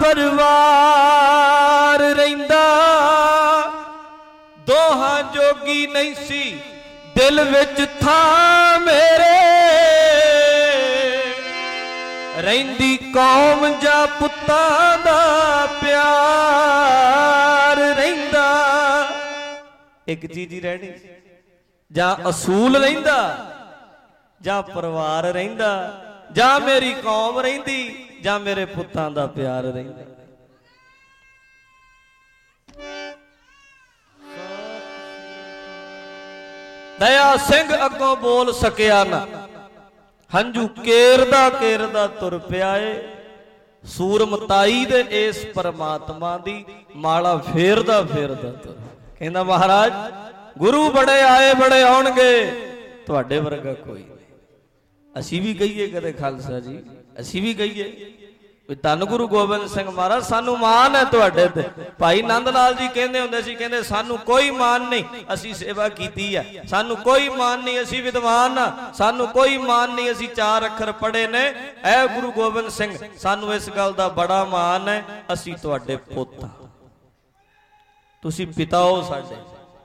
परिवार रहिंदा। दोहां जोगी नहीं सी दिल विच था मेरे, रहिंदी कौम जा पुत्तां दा प्यार रहिंदा। एक चीज ही रहनी, जा असूल रहिंदा जा परिवार रहिंदा, जा मेरी कौम रहिंदी जा मेरे पुत्तां दा प्यार रहिंदा। दया सिंह अगों बोल सकिया ना, हंझू केरदा केरदा तुर पिया ए। सूरमताई दे इस परमात्मा दी माला फेरदा फेरदा तुर। कहंदा महाराज गुरु बड़े आए बड़े आउणगे, तुहाडे वर्गा कोई नहीं। असीं भी कहिए कदे खालसा जी, असीं भी कहिए भी धन गुरु गोबिंद सिंह महाराज सानू मान है तुहाडे ते। भाई नंद लाल जी कहंदे हुंदे सी, कहंदे सानू कोई मान नहीं, असीं सेवा कीती है। सानू कोई मान नहीं, असीं विद्वान आ। सानू कोई मान नहीं, असीं चार अखर पढ़े ने। ऐ गुरु गोबिंद सिंह सानू इस गल दा बड़ा मान है, असीं तुहाडे पुੱਤ आ, तुसीं पिता हो साडे।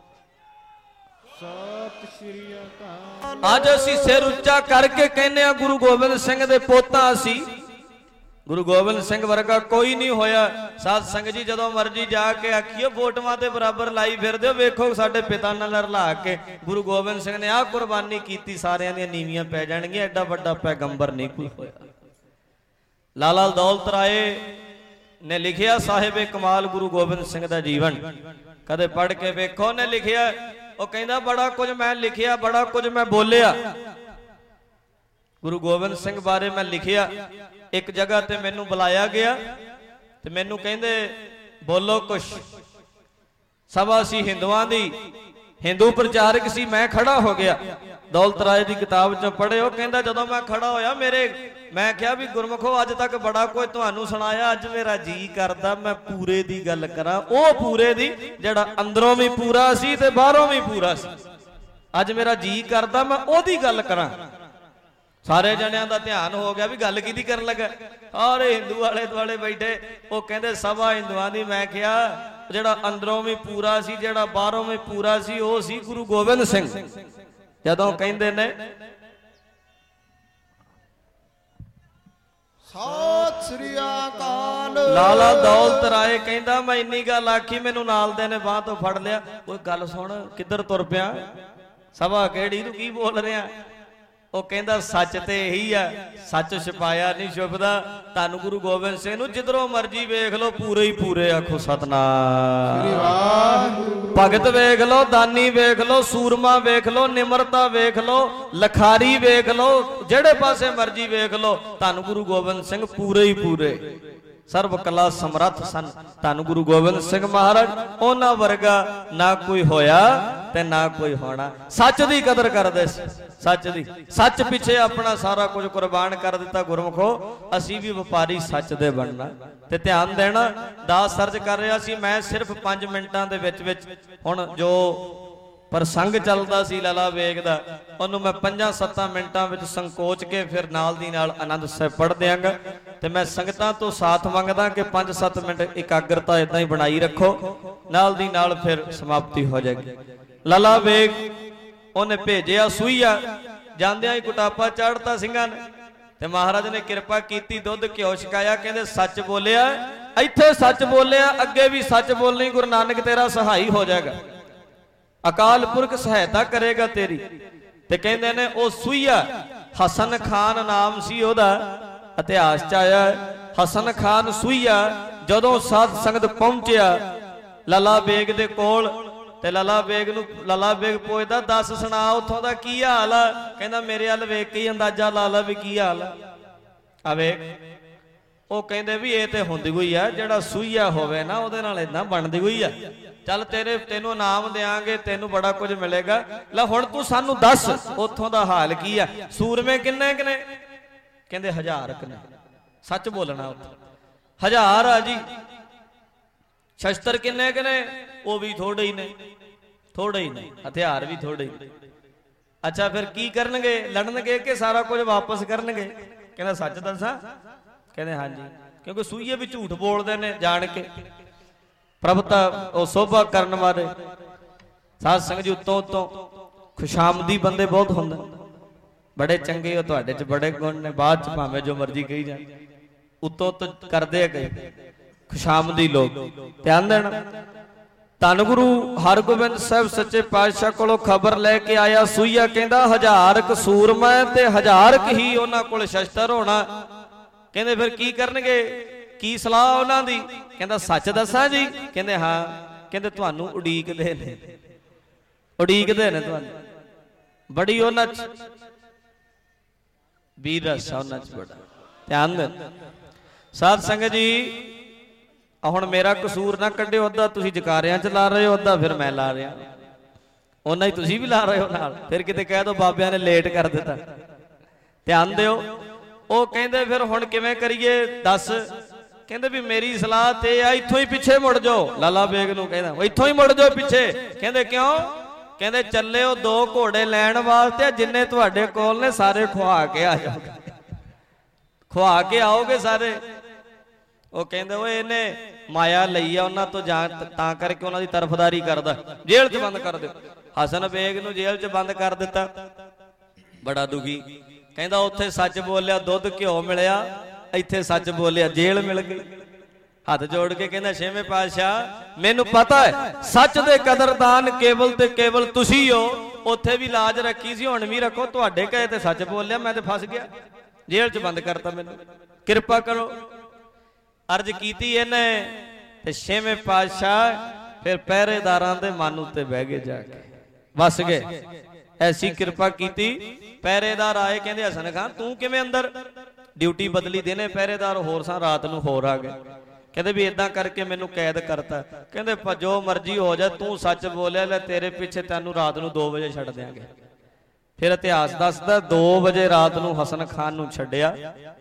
सत श्री अकाल। अज असीं सिर उच्चा करके कहने आ गुरु गोबिंद सिंह दे पुੱਤ आ असीं। गुरु गोबिंद सिंह वर्गा कोई नहीं होया। साध संगत जी जदों मर्जी जाके आखियो फोटोआं ते बराबर लाई फिरदे हो, वेखो साडे पिता नाल रला के गुरु गोबिंद सिंह ने आ कुर्बानी कीती, सारियां दी नीवियां पै जाणगीਆਂ। एडा वड्डा पैगंबर नहीं कोई होया। लाला दौलत राय ने लिखिया साहिबे कमाल गुरु गोबिंद सिंह दा जीवन, कदे पढ़ के वेखो। ने लिखिया, वो कहंदा बड़ा कुछ मैं लिखिया, बड़ा कुछ मैं बोलिया। गुरु गोबिंद सिंह बारे मैं लिखिया। एक जगह ते मैनू बुलाया गया ते मैनू कहंदे बोलो कुछ। सभा सी हिंदुआं दी, हिंदू प्रचारक सी। मैं खड़ा हो गया, दौलत राय दी किताब चों पढ़े। वो कहंदा जदों मैं खड़ा होया मेरे, मैं कहा भी गुरमुखो अज तक बड़ा कुछ तुहानू सुनाया, अज मेरा जी करदा मैं पूरे दी गल करां। ओ पूरे दी जिहड़ा अंदरों भी पूरा सी ते बाहरों भी पूरा सी। अज मेरा जी करदा मैं ओदी गल करां। सारे जणियां दा ध्यान हो गया भी गल किहदी करन लगा। सारे हिंदू आले दुआले बैठे। वो कहंदे सभा हिंदुआं दी। मैं कहा जिहड़ा अंदरों भी पूरा सी जिहड़ा बाहरों भी पूरा सी वो सी गुरु गोबिंद सिंह। जदों कहंदे ने सत श्री अकाल, लाला दौलत राय कहंदा मैं इन्नी गल आखी, मैनू नाल दे ने बांह तो फड़ लिया। ओए गल सुण, किधर तुर पिया? सभा किहड़ी, तू की बोल रिहा? वो कहंदा सच ते यही है, सच छुपाया नहीं छुपदा। धन गुरु गोबिंद सिंह नूं जिधरों मर्जी वेख लो पूरे ही पूरे। आखो सतनाम। भगत वेख लो, दानी वेख लो, सूरमा वेख लो, निमरता वेख लो, लखारी वेख लो, जेड़े पासे मर्जी वेख लो, धन गुरु गोबिंद सिंह पूरे ही पूरे। सर्व कला समर्थ सन धन गुरु गोबिंद सिंह महाराज। उन्हां वर्गा ना कोई होया ते ना कोई होना। सच दी कदर करदे सी, सच दी। सच पिछे अपना सारा कुछ कुर्बान कर दिता। गुरमुखो असी भी व्यापारी सच दे बनना ते ध्यान देना। दास सर्च कर रहा सी मैं, सिर्फ पांच मिनटां दे विच विच हुण जो प्रसंग चलदा सी लाला वेग दा, उहनूं मैं पंजां सत्तां मिनटां विच संकोच के फिर नाल दी नाल आनंद साहिब पढ़ दियांगा। ते मैं संगतां तो साथ मंगदा कि पांच सत्त मिनट एकाग्रता इदां ही बनाई रखो, नाल दी नाल फिर समाप्ति हो जाएगी। लाला वेग उन्हें भेजिया सूईया, जांदियां ही कुटापा चाड़ता सिंघां ने ते महाराज ने किरपा कीती, दुध घ्यो छकाया। कहंदे सच बोलिया, इत्थे सच बोलिया, अगे भी सच बोलनी। गुरु नानक तेरा सहाई हो जाएगा, अकाल पुरख सहायता करेगा तेरी। ਤੇ ਕਹਿੰਦੇ ਨੇ ਉਹ ਸੂਈਆ ਹਸਨ ਖਾਨ ਨਾਮ ਸੀ ਉਹਦਾ, ਇਤਿਹਾਸ ਚ ਆਇਆ ਹਸਨ ਖਾਨ ਸੂਈਆ ਜਦੋਂ ਸਾਧ ਸੰਗਤ ਪਹੁੰਚਿਆ ਲਾਲਾ ਬੇਗ ਦੇ ਕੋਲ, ਤੇ ਲਾਲਾ ਬੇਗ ਨੂੰ ਲਾਲਾ ਬੇਗ ਪੁੱਛਦਾ ਦੱਸ ਸੁਣਾ ਉੱਥੋਂ ਦਾ ਕੀ ਹਾਲ ਆ। ਕਹਿੰਦਾ ਮੇਰੇ ਵੱਲ ਵੇਖ ਕੇ ਹੀ ਅੰਦਾਜ਼ਾ ਲਾ ਲਾ ਵੀ ਕੀ ਹਾਲ ਆ। ਆ ਵੇਖ, ਉਹ ਕਹਿੰਦੇ ਵੀ ਇਹ ਤੇ ਹੁੰਦੀ ਹੋਈ ਆ, ਜਿਹੜਾ ਸੂਈਆ ਹੋਵੇ ਨਾ ਉਹਦੇ ਨਾਲ ਏਦਾਂ ਬਣਦੀ ਹੋਈ ਆ। ਚੱਲ ਤੇਰੇ ਤੈਨੂੰ ਇਨਾਮ ਦਿਆਂਗੇ, ਤੈਨੂੰ ਬੜਾ ਕੁਝ ਮਿਲੇਗਾ। ਲੈ ਹੁਣ ਤੂੰ ਸਾਨੂੰ ਦੱਸ ਉੱਥੋਂ ਦਾ ਹਾਲ ਕੀ ਆ। ਸੂਰਮੇ ਕਿੰਨੇ ਕਿਨੇ? ਕਹਿੰਦੇ ਹਜ਼ਾਰ ਕਿਨੇ। ਸੱਚ ਬੋਲਣਾ, ਉੱਥੇ ਹਜ਼ਾਰ ਆ ਜੀ। ਸ਼ਸਤਰ ਕਿੰਨੇ ਕਿਨੇ? ਉਹ ਵੀ ਥੋੜੇ ਹੀ ਨੇ, ਥੋੜੇ ਹੀ ਨੇ, ਹਥਿਆਰ ਵੀ ਥੋੜੇ ਹੀ। ਅੱਛਾ ਫਿਰ ਕੀ ਕਰਨਗੇ? ਲੜਨਗੇ ਕਿ ਸਾਰਾ ਕੁਝ ਵਾਪਸ ਕਰਨਗੇ? ਕਹਿੰਦਾ ਸੱਚ ਦੱਸਾਂ? ਕਹਿੰਦੇ ਹਾਂਜੀ, ਕਿਉਂਕਿ ਸੂਈਏ ਵੀ ਝੂਠ ਬੋਲਦੇ ਨੇ ਜਾਣ ਕੇ। ਪ੍ਰਭਤਾ ਉਹ ਸੋਭਾ ਕਰਨ ਵਾਲੇ ਸਾਧ ਸੰਗਤ ਜੀ ਉੱਤੋਂ ਉੱਤੋਂ ਖੁਸ਼ਾਮਦੀ ਬੰਦੇ ਬਹੁਤ ਹੁੰਦੇ, ਬੜੇ ਚੰਗੇ ਹੋ, ਤੁਹਾਡੇ ਚ ਬੜੇ ਗੁਣ ਨੇ, ਬਾਅਦ ਚ ਭਾਵੇਂ ਜੋ ਮਰਜ਼ੀ ਕਹੀ ਜਾਣ, ਉੱਤੋਂ ਉੱਤੋਂ ਕਰਦੇ ਗਏ ਖੁਸ਼ਾਮਦੀ ਲੋਕ। ਧਿਆਨ ਦੇਣਾ। ਧੰਨ ਗੁਰੂ ਹਰਗੋਬਿੰਦ ਸਾਹਿਬ ਸੱਚੇ ਪਾਤਸ਼ਾਹ ਕੋਲੋਂ ਖਬਰ ਲੈ ਕੇ ਆਇਆ ਸੂਈਆ, ਕਹਿੰਦਾ ਹਜ਼ਾਰ ਕ ਸੂਰਮਾ ਤੇ ਹਜ਼ਾਰ ਕ ਹੀ ਉਹਨਾਂ ਕੋਲ ਸ਼ਸਤਰ ਹੋਣਾ। ਕਹਿੰਦੇ ਫਿਰ ਕੀ ਕਰਨਗੇ? ਕੀ ਸਲਾਹ ਉਹਨਾਂ ਦੀ? ਕਹਿੰਦਾ ਸੱਚ ਦੱਸਾਂ ਜੀ? ਕਹਿੰਦੇ ਹਾਂ। ਕਹਿੰਦੇ ਤੁਹਾਨੂੰ ਉਡੀਕਦੇ ਨੇ, ਉਡੀਕਦੇ ਨੇ ਤੁਹਾਨੂੰ। ਬੜੀ ਉਹਨਾਂ ਚ ਵੀਰ ਰਸ ਉਹਨਾਂ ਚ ਬੜਾ। ਧਿਆਨ ਦੇ ਸਾਧ ਸੰਗਤ ਜੀ। ਹੁਣ ਮੇਰਾ ਕਸੂਰ ਨਾ ਕੱਢਿਓ, ਅੱਧਾ ਤੁਸੀਂ ਜਕਾਰਿਆਂ ਚ ਲਾ ਰਹੇ ਹੋ, ਅੱਧਾ ਫਿਰ ਮੈਂ ਲਾ ਰਿਹਾ, ਉਹਨਾਂ ਹੀ ਤੁਸੀਂ ਵੀ ਲਾ ਰਹੇ ਹੋ ਨਾਲ। ਫਿਰ ਕਿਤੇ ਕਹਿ ਦੋ ਬਾਬਿਆਂ ਨੇ ਲੇਟ ਕਰ ਦਿੱਤਾ। ਧਿਆਨ ਦਿਓ। ਉਹ ਕਹਿੰਦੇ ਫਿਰ ਹੁਣ ਕਿਵੇਂ ਕਰੀਏ ਦੱਸ? ਕਹਿੰਦੇ ਵੀ ਮੇਰੀ ਸਲਾਹ ਤੇ ਆ ਇੱਥੋਂ ਹੀ ਪਿੱਛੇ ਮੁੜ ਜਾਓ। ਲਾਲਾ ਬੇਗ ਨੂੰ ਕਹਿੰਦਾ ਇੱਥੋਂ ਹੀ ਮੁੜ ਜਾਓ ਪਿੱਛੇ। ਕਹਿੰਦੇ ਕਿਉਂ? ਕਹਿੰਦੇ ਚੱਲੇ ਉਹ ਦੋ ਘੋੜੇ ਲੈਣ ਵਾਸਤੇ, ਜਿੰਨੇ ਤੁਹਾਡੇ ਕੋਲ ਨੇ ਸਾਰੇ ਖੁਆ ਕੇ ਆ ਜਾਓਗੇ, ਖੁਆ ਕੇ ਆਓਗੇ ਸਾਰੇ। ਉਹ ਕਹਿੰਦੇ ਓਏ ਇਹਨੇ ਮਾਇਆ ਲਈ ਆ ਉਹਨਾਂ ਤੋਂ, ਜਾਂ ਤਾਂ ਕਰਕੇ ਉਹਨਾਂ ਦੀ ਤਰਫਦਾਰੀ ਕਰਦਾ, ਜੇਲ੍ਹ 'ਚ ਬੰਦ ਕਰ ਦਿਓ। ਹਸਨ ਬੇਗ ਨੂੰ ਜੇਲ੍ਹ 'ਚ ਬੰਦ ਕਰ ਦਿੱਤਾ। ਬੜਾ ਦੁਖੀ, ਕਹਿੰਦਾ ਉੱਥੇ ਸੱਚ ਬੋਲਿਆ ਦੁੱਧ ਘਿਓ ਮਿਲਿਆ, ਇੱਥੇ ਸੱਚ ਬੋਲਿਆ ਜੇਲ੍ਹ ਮਿਲ ਗਈ। ਹੱਥ ਜੋੜ ਕੇ ਕਹਿੰਦਾ ਛੇਵੇਂ ਪਾਤਸ਼ਾਹ ਮੈਨੂੰ ਪਤਾ ਹੈ ਸੱਚ ਦੇ ਕਦਰਦਾਨ ਕੇਵਲ ਤੇ ਕੇਵਲ ਤੁਸੀਂ ਹੋ। ਉੱਥੇ ਵੀ ਲਾਜ ਰੱਖੀ ਸੀ, ਹੁਣ ਵੀ ਰੱਖੋ। ਤੁਹਾਡੇ ਕਹੇ ਤੇ ਸੱਚ ਬੋਲਿਆ, ਮੈਂ ਤੇ ਫਸ ਗਿਆ, ਜੇਲ੍ਹ 'ਚ ਬੰਦ ਕਰਤਾ, ਮੈਨੂੰ ਕਿਰਪਾ ਕਰੋ। ਅਰਜ਼ ਕੀਤੀ ਇਹਨੇ ਤੇ ਛੇਵੇਂ ਪਾਤਸ਼ਾਹ ਫਿਰ ਪਹਿਰੇਦਾਰਾਂ ਦੇ ਮਨ ਉੱਤੇ ਬਹਿ ਗਏ, ਜਾ ਕੇ ਵਸ ਗਏ। ਐਸੀ ਕਿਰਪਾ ਕੀਤੀ, ਪਹਿਰੇਦਾਰ ਆਏ, ਕਹਿੰਦੇ ਹਸਨ ਖਾਨ ਤੂੰ ਕਿਵੇਂ ਅੰਦਰ? ਡਿਊਟੀ ਬਦਲੀ, ਦੇਨੇ ਪਹਿਰੇਦਾਰ ਹੋਰ ਸਾਂ, ਰਾਤ ਨੂੰ ਹੋਰ ਆ ਗਏ। ਕਹਿੰਦੇ ਵੀ ਇਦਾਂ ਕਰਕੇ ਮੈਨੂੰ ਕੈਦ ਕਰਤਾ। ਕਹਿੰਦੇ ਜੋ ਮਰਜ਼ੀ ਹੋ ਜਾ, ਤੂੰ ਸੱਚ ਬੋਲਿਆ, ਲੈ ਤੇਰੇ ਪਿੱਛੇ ਤੈਨੂੰ ਰਾਤ ਨੂੰ ਦੋ ਵਜੇ ਛੱਡ ਦਿਆਂਗੇ। ਫਿਰ ਇਤਿਹਾਸ ਦੱਸਦਾ ਦੋ ਵਜੇ ਰਾਤ ਨੂੰ ਹਸਨ ਖਾਨ ਨੂੰ ਛੱਡਿਆ,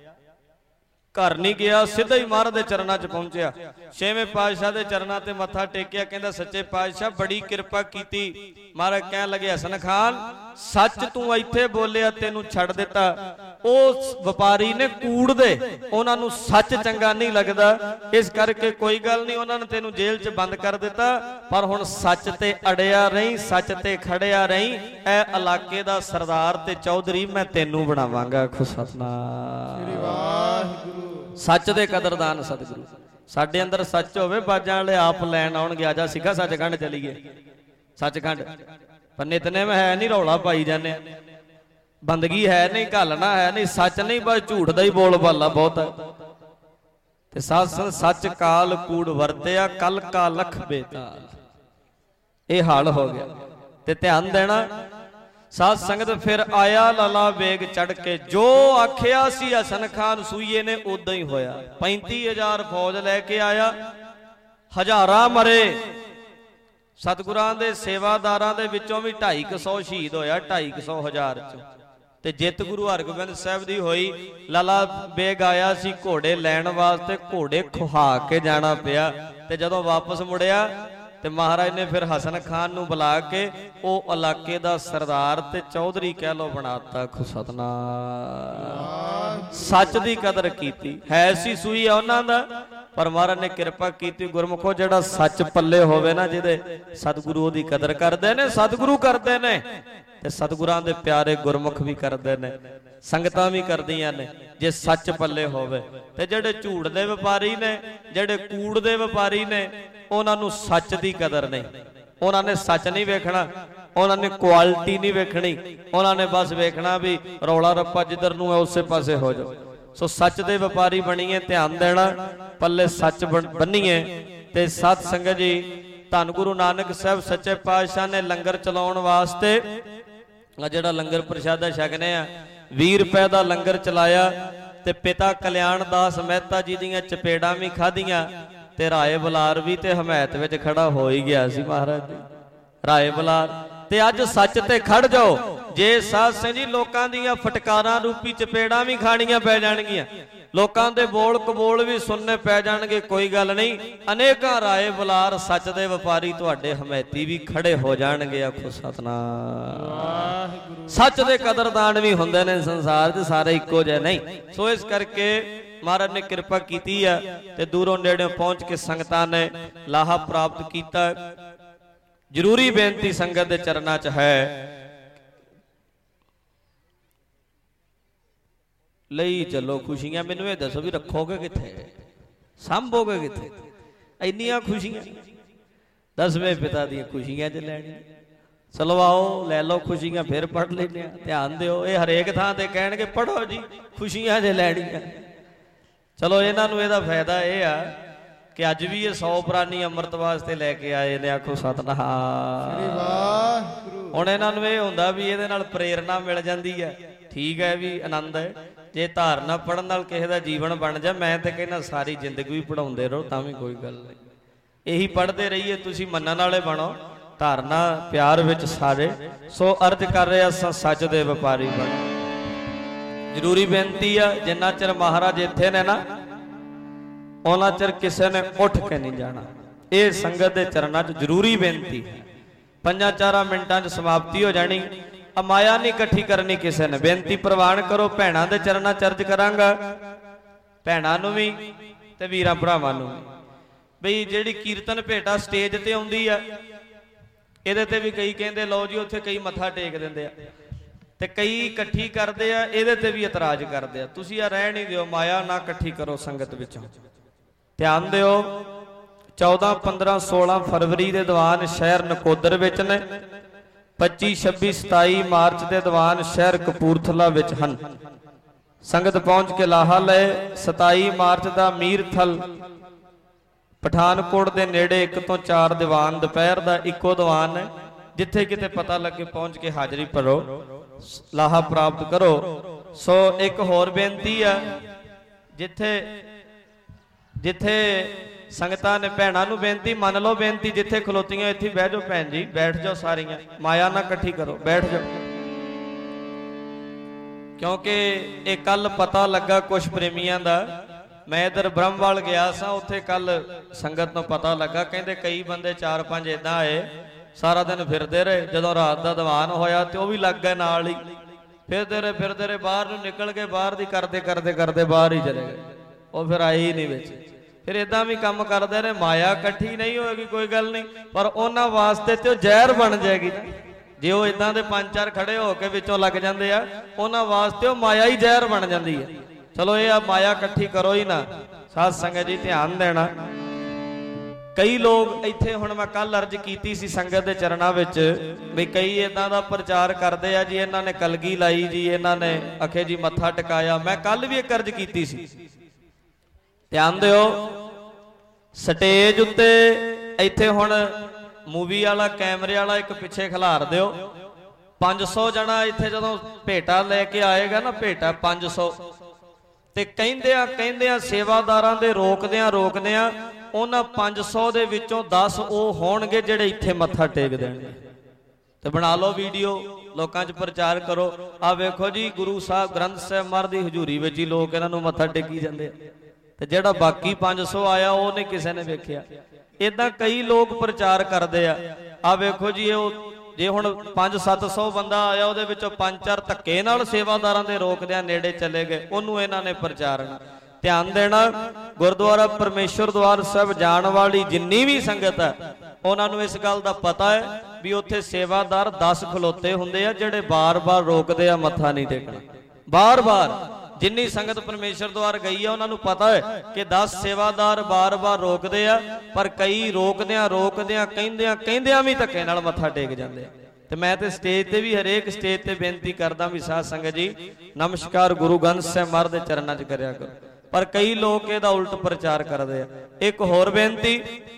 ਘਰ ਨਹੀਂ ਗਿਆ, ਸਿੱਧਾ ਹੀ ਮਹਾਰਾਜ ਦੇ ਚਰਨਾਂ 'ਚ ਪਹੁੰਚਿਆ। ਛੇਵੇਂ ਪਾਤਸ਼ਾਹ ਦੇ ਚਰਨਾਂ ਤੇ ਮੱਥਾ ਟੇਕਿਆ। ਕਹਿੰਦਾ ਸੱਚੇ ਪਾਤਸ਼ਾਹ ਬੜੀ ਕਿਰਪਾ ਕੀਤੀ। ਮਹਾਰਾਜ ਕਹਿਣ ਲੱਗੇ ਹਸਨ ਖਾਨ ਸੱਚ ਤੂੰ ਇੱਥੇ ਬੋਲਿਆ, ਤੈਨੂੰ ਛੱਡ ਦਿੱਤਾ। ਉਹ ਵਪਾਰੀ ਨੇ ਕੂੜ ਦੇ, ਉਹਨਾਂ ਨੂੰ ਸੱਚ ਚੰਗਾ ਨਹੀਂ ਲੱਗਦਾ, ਇਸ ਕਰਕੇ ਕੋਈ ਗੱਲ ਨਹੀਂ, ਉਹਨਾਂ ਨੇ ਤੈਨੂੰ ਜੇਲ੍ਹ 'ਚ ਬੰਦ ਕਰ ਦਿੱਤਾ। ਪਰ ਹੁਣ ਸੱਚ ਤੇ ਅੜਿਆ ਰਹੀਂ, ਸੱਚ ਤੇ ਖੜਿਆ ਰਹੀਂ। ਇਹ ਇਲਾਕੇ ਦਾ ਸਰਦਾਰ ਤੇ ਚੌਧਰੀ ਮੈਂ ਤੈਨੂੰ ਬਣਾਵਾਂਗਾ। ਖੁ ਸਤਨਾਮ ਸ੍ਰੀ ਵਾਹਿਗੁਰੂ। ਸੱਚ ਦੇ ਕਦਰਦਾਨ ਸਤਿਗੁਰੂ। ਸਾਡੇ ਅੰਦਰ ਸੱਚ ਹੋਵੇ, ਬਾਜਾਂ ਵਾਲੇ ਆਪ ਲੈਣ ਆਉਣਗੇ। ਆਜਾ ਸਿੱਖਾ ਸੱਚਖੰਡ ਚਲੀਏ। ਸੱਚਖੰਡ ਪਰ ਨਿਤਨੇਮ ਹੈ ਨਹੀਂ, ਰੌਲਾ ਪਾਈ ਜਾਂਦੇ, ਬੰਦਗੀ ਹੈ ਨਹੀਂ, ਘਾਲਣਾ ਹੈ ਨਹੀਂ, ਸੱਚ ਨਹੀਂ, ਬਸ ਝੂਠ ਦਾ ਹੀ ਬੋਲ ਬਾਲਾ ਬਹੁਤ ਹੈ। ਤੇ ਸਾਧ ਸੱਚ ਕਾਲ ਕੂੜ ਵਰਤਿਆ, ਕਲ ਕਾ ਲਖ ਬੇਤਾਲ। ਇਹ ਹਾਲ ਹੋ ਗਿਆ। ਤੇ ਧਿਆਨ ਦੇਣਾ ਸਾਧ ਸੰਗਤ। ਫਿਰ ਆਇਆ ਲਾਲਾ ਬੇਗ ਚੜ ਕੇ, ਜੋ ਆਖਿਆ ਸੀ ਹਸਨ ਖਾਨ ਸੂਈਏ ਨੇ ਉਦਾਂ ਹੀ ਹੋਇਆ। ਪੈਂਤੀ ਹਜ਼ਾਰ ਫੌਜ ਲੈ ਕੇ ਆਇਆ, ਹਜ਼ਾਰਾਂ ਮਰੇ। ਸਤਿਗੁਰਾਂ ਦੇ ਸੇਵਾਦਾਰਾਂ ਦੇ ਵਿੱਚੋਂ ਵੀ ਢਾਈ ਕੁ ਸੌ ਸ਼ਹੀਦ ਹੋਇਆ, ਢਾਈ ਕੁ ਸੌ ਹਜ਼ਾਰ ਚੋਂ। ਤੇ ਜਿੱਤ ਗੁਰੂ ਹਰਗੋਬਿੰਦ ਸਾਹਿਬ ਦੀ ਹੋਈ। ਲਾਲਾ ਬੇਗ ਆਇਆ ਸੀ ਘੋੜੇ ਲੈਣ ਵਾਸਤੇ, ਘੋੜੇ ਖੁਹਾ ਕੇ ਜਾਣਾ ਪਿਆ। ਤੇ ਜਦੋਂ ਵਾਪਸ ਮੁੜਿਆ ਤੇ ਮਹਾਰਾਜ ਨੇ ਫਿਰ ਹਸਨ ਖਾਨ ਨੂੰ ਬੁਲਾ ਕੇ ਉਹ ਇਲਾਕੇ ਦਾ ਸਰਦਾਰ ਤੇ ਚੌਧਰੀ ਕਹਿ ਲੋ ਬਣਾਤਾ। ਖੁ ਸਤਨਾਮ। ਸੱਚ ਦੀ ਕਦਰ ਕੀਤੀ। ਹੈ ਸੀ ਸੂਈ ਉਹਨਾਂ ਦਾ, ਪਰ ਮਹਾਰਾਜ ਨੇ ਕਿਰਪਾ ਕੀਤੀ। ਗੁਰਮੁਖੋ ਜਿਹੜਾ ਸੱਚ ਪੱਲੇ ਹੋਵੇ ਨਾ, ਜਿਹਦੇ, ਸਤਿਗੁਰੂ ਉਹਦੀ ਕਦਰ ਕਰਦੇ ਨੇ, ਸਤਿਗੁਰੂ ਕਰਦੇ ਨੇ, ਤੇ ਸਤਿਗੁਰਾਂ ਦੇ ਪਿਆਰੇ ਗੁਰਮੁਖ ਵੀ ਕਰਦੇ ਨੇ, ਸੰਗਤਾਂ ਵੀ ਕਰਦੀਆਂ ਨੇ, ਜੇ ਸੱਚ ਪੱਲੇ ਹੋਵੇ। ਤੇ ਜਿਹੜੇ ਝੂਠ ਦੇ ਵਪਾਰੀ ਨੇ, ਜਿਹੜੇ ਕੂੜ ਦੇ ਵਪਾਰੀ ਨੇ, ਉਹਨਾਂ ਨੂੰ ਸੱਚ ਦੀ ਕਦਰ ਨਹੀਂ, ਉਹਨਾਂ ਨੇ ਸੱਚ ਨਹੀਂ ਵੇਖਣਾ। उन्होंने क्वालिटी नहीं वेखनी, उन्होंने बस वेखना भी रौला रप्पा जिधर नूं है उसे पासे हो जाओ। सो सच दे व्यापारी बणीए, ध्यान देना पल्ले सच बनीए। ते सत संगत जी धन गुरु नानक साहब सच्चे पातशाह ने लंगर चलाउण वास्ते जिहड़ा लंगर प्रशादा छकने आ बीस रुपए का लंगर चलाया ते पिता कल्याण दास मेहता जी दीयां चपेड़ां भी खाधियां ते राए बलार भी ते हमायत विच खड़ा हो ही गया सी महाराज जी। राए बलार ते अज सच ते खड़ जाओ। जे साध सिंह जी लोकां दीयां फटकारां रूपी चपेड़ां भी खाणियां पै जाणगियां, लोकां दे बोल कबोल भी सुनने पै जाणगे, कोई गल नहीं। अनेकां राए बलार सच दे व्यापारी तुहाडे हमायती भी खड़े हो जाणगे। आखो सतनाम। सच दे कदरदान भी हुंदे ने संसार च, सारे इक्को जिहे नहीं। सो इस करके महाराज ने कृपा कीती है ते दूरों नेड़े पहुंच के संगतां ने लाहा प्राप्त कीता। जरूरी बेनती संगत दे चरनां च है, लई चलो खुशियां। मैनू ये दसो भी रखोगे किथे, सांभोगे किथे इन्नियां खुशियां? दसवें पिता दी खुशियां च लैनी। चलो आओ लै लो खुशियां, फिर पढ़ लेने। ध्यान दिओ, ये हरेक थां ते कहणगे पढ़ो जी खुशियां च लैणियां। चलो इन्हां नूं इहदा फायदा यह आ कि अज भी ये सौ प्राणी अमृत वास्ते लैके आए ने। आखो सतनाम। हुण इन्हां नूं इह हुंदा भी इहदे नाल प्रेरणा मिल जांदी है, ठीक है भी आनंद है। जे धारना पढ़न नाल किसी दा जीवन बन जा, मैं तो कहना सारी जिंदगी भी पढ़ाउंदे रहो तां भी कोई गल नहीं। यही पढ़ते रहिए, तुसीं मन्नण वाले बनो, धारना प्यार विच सारे। सो अर्ज कर रहे असां सच दे व्यापारी बन। जरूरी बेनती आ, जिन्ना चिर महाराज इत्थे ने ना उन्ना चिर किसी ने उठ के नहीं जाना। ये संगत दे चरनां च जरूरी बेनती है। पंजां चारां मिंटां च समाप्ति हो जानी। माया नहीं इकट्ठी करनी किसी ने। बेनती प्रवान करो, भैणां दे चरनां च अर्ज करांगा, भैणां नूं भी ते वीरां भरावां नूं भी, बई जिहड़ी कीर्तन भेटा स्टेज ते आउंदी आ, इहदे ते भी कई कहंदे लो जी उत्थे कई मत्था टेक दिंदे आ ते कई इकट्ठी करदे आ, इहदे ते भी इतराज करदे आ। तुसीं आ रहण नहीं दिओ, माया ना इकट्ठी करो संगत विचों। ध्यान दिओ, चौदह पंद्रह सोलह फरवरी के दीवान शहर नकोदर विच ने, पच्ची छब्बी सताई मार्च के दीवान शहर कपूरथला विच हन। संगत पहुंच के लाहा ले। सताई मार्च का मीरथल पठानकोट के नेड़े एक तो चार दीवान, दोपहर का इको दीवान है। जिथे किते पता लगे पहुंच के हाजरी भरो, लाहा प्राप्त करो। सो एक होर बेनती है, जिथे जिथे संगतां ने भैणां नूं बेनती मन लो, बेनती जिथे खलोतियां इत्थे बह जाओ भैन जी, बैठ जाओ सारियां, माया ना इकट्ठी करो, बैठ जाओ। क्योंकि एक कल पता लगा कुछ प्रेमियां दा, मैं इधर ब्रह्मवाल गया सा, उत्थे कल संगत नूं पता लगा, कहंदे कई बंदे चार पांच इदां आए, सारा दिन फिरदे रहे, जदों रात दा दीवान होया ते ओह भी लग गए नाल ही, फिरदे रहे फिरदे रहे बाहर नूं निकल के बाहर दी करदे करदे करदे बाहर ही चले गए, वो फिर आए ही नहीं विच। फिर इदां भी काम करदे ने, माया इकट्ठी नहीं होएगी कोई गल नहीं, पर उन्हां वास्ते ते जहर बन जाएगी। जे वो इदां दे पंज चार खड़े होके विचों लग जांदे आ, उन्हां वास्ते वो माया ही जहर बन जांदी है। चलो ये माया इकट्ठी करो ही ना। साध संगत जी ध्यान देना, कई लोग इत्थे हुण मैं कल अर्ज कीती सी संगत दे चरणां विच भी कई इदां दा प्रचार करदे आ जी, इन्हां ने कलगी लाई जी, इन्हां ने आखे जी मत्था टिकाया। मैं कल भी एक अर्ज कीती सी, ध्यान दिओ, स्टेज उत्ते इत्थे हुण मूवी वाला कैमरे वाला एक पिछे खिलार दिओ, पांच सौ जना इत्थे जदों भेटा लैके आएगा ना, भेटा पांच सौ ते कहंदियां कहंदियां सेवादारां दे रोकदियां रोकदियां उन्हां पांच सौ दे विचों दस वो होणगे जिहड़े इत्थे मत्था टेक देणगे। ते बना लो वीडियो, लोकां च प्रचार करो, आ वेखो जी गुरु साहब ग्रंथ साहिब महाराज दी हजूरी विच ही लोक इन्हां नूं मत्था टेकी जांदे आ, ते जिहड़ा बाकी पांच सौ आया वो नहीं किसी ने वेखिया। इदां कई लोग प्रचार करदे आ, आ वेखो जी वो जे हुण पांच सत्त सौ बंदा आया, उहदे विचों पंज चार धक्के नाल सेवादारां दे रोकदिआं नेड़े चले गए, उहनूं इन्हां ने प्रचारना। ध्यान देना, गुरुद्वारा परमेश्वर द्वार साहिब जाण वाली जिन्नी भी संगत है उन्हां नूं इस गल दा पता है भी उत्थे सेवादार दस खलोते हुंदे आ जिहड़े बार बार रोकदे आ मत्था नहीं टेकना। बार बार जिन्नी संगत परमेश्वर द्वार गई है उन्हां नूं पता है कि दस सेवादार बार बार रोकदे आ, पर कई रोकदिआं रोकदिआं कहंदिआं कहंदिआं भी धक्के नाल मत्था टेक जांदे आ। ਤੇ ਮੈਂ ਤੇ ਸਟੇਜ ਤੇ ਵੀ ਹਰੇਕ ਸਟੇਜ ਤੇ ਬੇਨਤੀ ਕਰਦਾ ਵੀ ਸਾਧ ਸੰਗਤ ਜੀ ਨਮਸਕਾਰ ਗੁਰੂ ਗ੍ਰੰਥ ਸਾਹਿਬ ਮਹਾਰਾਜ ਦੇ ਚਰਨਾਂ 'ਚ ਕਰਿਆ ਕਰੋ, ਪਰ ਕਈ ਲੋਕ ਇਹਦਾ ਉਲਟ ਪ੍ਰਚਾਰ ਕਰਦੇ ਆ। ਇੱਕ ਹੋਰ ਬੇਨਤੀ,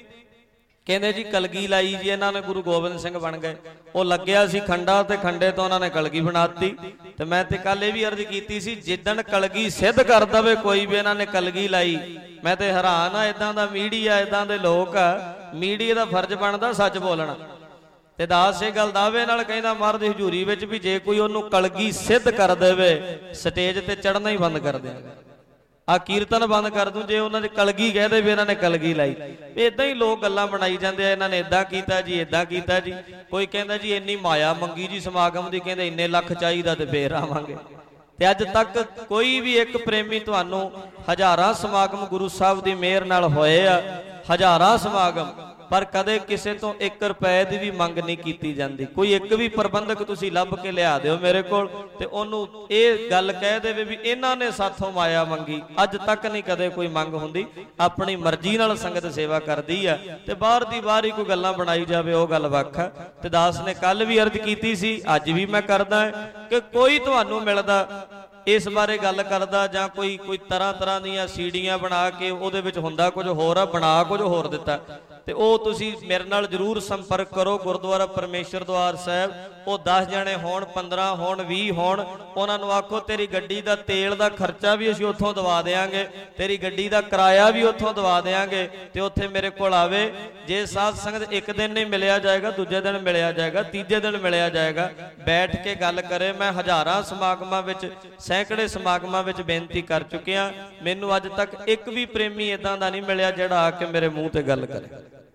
ਕਹਿੰਦੇ ਜੀ ਕਲਗੀ ਲਾਈ ਜੀ ਇਹਨਾਂ ਨੇ, ਗੁਰੂ ਗੋਬਿੰਦ ਸਿੰਘ ਬਣ ਗਏ। ਉਹ ਲੱਗਿਆ ਸੀ ਖੰਡਾ ਤੇ ਖੰਡੇ ਤੋਂ ਉਹਨਾਂ ਨੇ ਕਲਗੀ ਬਣਾਤੀ। ਤੇ ਮੈਂ ਤੇ ਕੱਲ ਇਹ ਵੀ ਅਰਜ਼ ਕੀਤੀ ਸੀ, ਜਿੱਦਣ ਕਲਗੀ ਸਿੱਧ ਕਰ ਦਵੇ ਕੋਈ ਵੀ ਇਹਨਾਂ ਨੇ ਕਲਗੀ ਲਾਈ, ਮੈਂ ਤੇ ਹੈਰਾਨ ਆ। ਇਦਾਂ ਦਾ ਮੀਡੀਆ, ਇਦਾਂ ਦੇ ਲੋਕ ਆ, ਮੀਡੀਆ ਦਾ ਫਰਜ਼ ਬਣਦਾ ਸੱਚ ਬੋਲਣਾ। ਤੇ ਦਾਸ ਇਹ ਗੱਲ ਦਾਅਵੇ ਨਾਲ ਕਹਿੰਦਾ ਮਹਾਰਾਜ ਦੀ ਹਜ਼ੂਰੀ ਵਿੱਚ ਵੀ ਜੇ ਕੋਈ ਉਹਨੂੰ ਕਲਗੀ ਸਿੱਧ ਕਰ ਦੇਵੇ ਸਟੇਜ ਤੇ ਚੜ੍ਹਨਾ ਹੀ ਬੰਦ ਕਰ ਦਿਆਂਗਾ, ਆ ਕੀਰਤਨ ਬੰਦ ਕਰ ਦੂੰ ਜੇ ਉਹਨਾਂ ਨੇ ਕਲਗੀ ਕਹਿ ਦੇ ਵੀ ਇਹਨਾਂ ਨੇ ਕਲਗੀ ਲਾਈ। ਇਦਾਂ ਹੀ ਲੋਕ ਗੱਲਾਂ ਬਣਾਈ ਜਾਂਦੇ ਆ, ਇਹਨਾਂ ਨੇ ਇਦਾਂ ਕੀਤਾ ਜੀ, ਇਦਾਂ ਕੀਤਾ ਜੀ। ਕੋਈ ਕਹਿੰਦਾ ਜੀ ਇੰਨੀ ਮਾਇਆ ਮੰਗੀ ਜੀ ਸਮਾਗਮ ਦੀ, ਕਹਿੰਦੇ ਇੰਨੇ ਲੱਖ ਚਾਹੀਦਾ ਤੇ ਫੇਰ ਆਵਾਂਗੇ। ਤੇ ਅੱਜ ਤੱਕ ਕੋਈ ਵੀ ਇੱਕ ਪ੍ਰੇਮੀ ਤੁਹਾਨੂੰ, ਹਜ਼ਾਰਾਂ ਸਮਾਗਮ ਗੁਰੂ ਸਾਹਿਬ ਦੀ ਮਿਹਰ ਨਾਲ ਹੋਏ ਆ, ਹਜ਼ਾਰਾਂ ਸਮਾਗਮ, ਪਰ ਕਦੇ ਕਿਸੇ ਤੋਂ ਇੱਕ ਰੁਪਏ ਦੀ ਵੀ ਮੰਗ ਨਹੀਂ ਕੀਤੀ ਜਾਂਦੀ। ਕੋਈ ਇੱਕ ਵੀ ਪ੍ਰਬੰਧਕ ਤੁਸੀਂ ਲੱਭ ਕੇ ਲਿਆ ਦਿਓ ਮੇਰੇ ਕੋਲ ਤੇ ਉਹਨੂੰ ਇਹ ਗੱਲ ਕਹਿ ਦੇਵੇ ਵੀ ਇਹਨਾਂ ਨੇ ਸਾਥੋਂ ਮਾਇਆ ਮੰਗੀ, ਅੱਜ ਤੱਕ ਨਹੀਂ ਕਦੇ ਕੋਈ ਮੰਗ ਹੁੰਦੀ। ਆਪਣੀ ਮਰਜ਼ੀ ਨਾਲ ਸੰਗਤ ਸੇਵਾ ਕਰਦੀ ਆ ਤੇ ਬਾਹਰ ਦੀ ਬਾਹਰ ਹੀ ਕੋਈ ਗੱਲਾਂ ਬਣਾਈ ਜਾਵੇ ਉਹ ਗੱਲ ਵੱਖ ਆ। ਤੇ ਦਾਸ ਨੇ ਕੱਲ ਵੀ ਅਰਜ਼ ਕੀਤੀ ਸੀ, ਅੱਜ ਵੀ ਮੈਂ ਕਰਦਾ ਕਿ ਕੋਈ ਤੁਹਾਨੂੰ ਮਿਲਦਾ ਇਸ ਬਾਰੇ ਗੱਲ ਕਰਦਾ ਜਾਂ ਕੋਈ ਕੋਈ ਤਰ੍ਹਾਂ ਤਰ੍ਹਾਂ ਦੀਆਂ ਸੀੜੀਆਂ ਬਣਾ ਕੇ ਉਹਦੇ ਵਿੱਚ ਹੁੰਦਾ ਕੁਝ ਹੋਰ ਆ, ਬਣਾ ਕੁਝ ਹੋਰ ਦਿੱਤਾ, ਤੇ ਉਹ ਤੁਸੀਂ ਮੇਰੇ ਨਾਲ ਜ਼ਰੂਰ ਸੰਪਰਕ ਕਰੋ। ਗੁਰਦੁਆਰਾ ਪਰਮੇਸ਼ਰ ਦੁਆਰ ਸਾਹਿਬ, ਉਹ ਦਸ ਜਣੇ ਹੋਣ, ਪੰਦਰਾਂ ਹੋਣ, ਵੀਹ ਹੋਣ, ਉਹਨਾਂ ਨੂੰ ਆਖੋ ਤੇਰੀ ਗੱਡੀ ਦਾ ਤੇਲ ਦਾ ਖਰਚਾ ਵੀ ਅਸੀਂ ਉੱਥੋਂ ਦਵਾ ਦੇਵਾਂਗੇ, ਤੇਰੀ ਗੱਡੀ ਦਾ ਕਿਰਾਇਆ ਵੀ ਉੱਥੋਂ ਦਵਾ ਦੇਵਾਂਗੇ, ਤੇ ਉੱਥੇ ਮੇਰੇ ਕੋਲ ਆਵੇ। ਜੇ ਸਾਧ ਸੰਗਤ ਇੱਕ ਦਿਨ ਨਹੀਂ ਮਿਲਿਆ ਜਾਏਗਾ, ਦੂਜੇ ਦਿਨ ਮਿਲਿਆ ਜਾਏਗਾ, ਤੀਜੇ ਦਿਨ ਮਿਲਿਆ ਜਾਏਗਾ, ਬੈਠ ਕੇ ਗੱਲ ਕਰੇ। ਮੈਂ ਹਜ਼ਾਰਾਂ ਸਮਾਗਮਾਂ ਵਿੱਚ, ਸੈਂਕੜੇ ਸਮਾਗਮਾਂ ਵਿੱਚ ਬੇਨਤੀ ਕਰ ਚੁੱਕਿਆ, ਮੈਨੂੰ ਅੱਜ ਤੱਕ ਇੱਕ ਵੀ ਪ੍ਰੇਮੀ ਇਦਾਂ ਦਾ ਨਹੀਂ ਮਿਲਿਆ ਜਿਹੜਾ ਆ ਕੇ ਮੇਰੇ ਮੂੰਹ ਤੇ ਗੱਲ ਕਰੇ,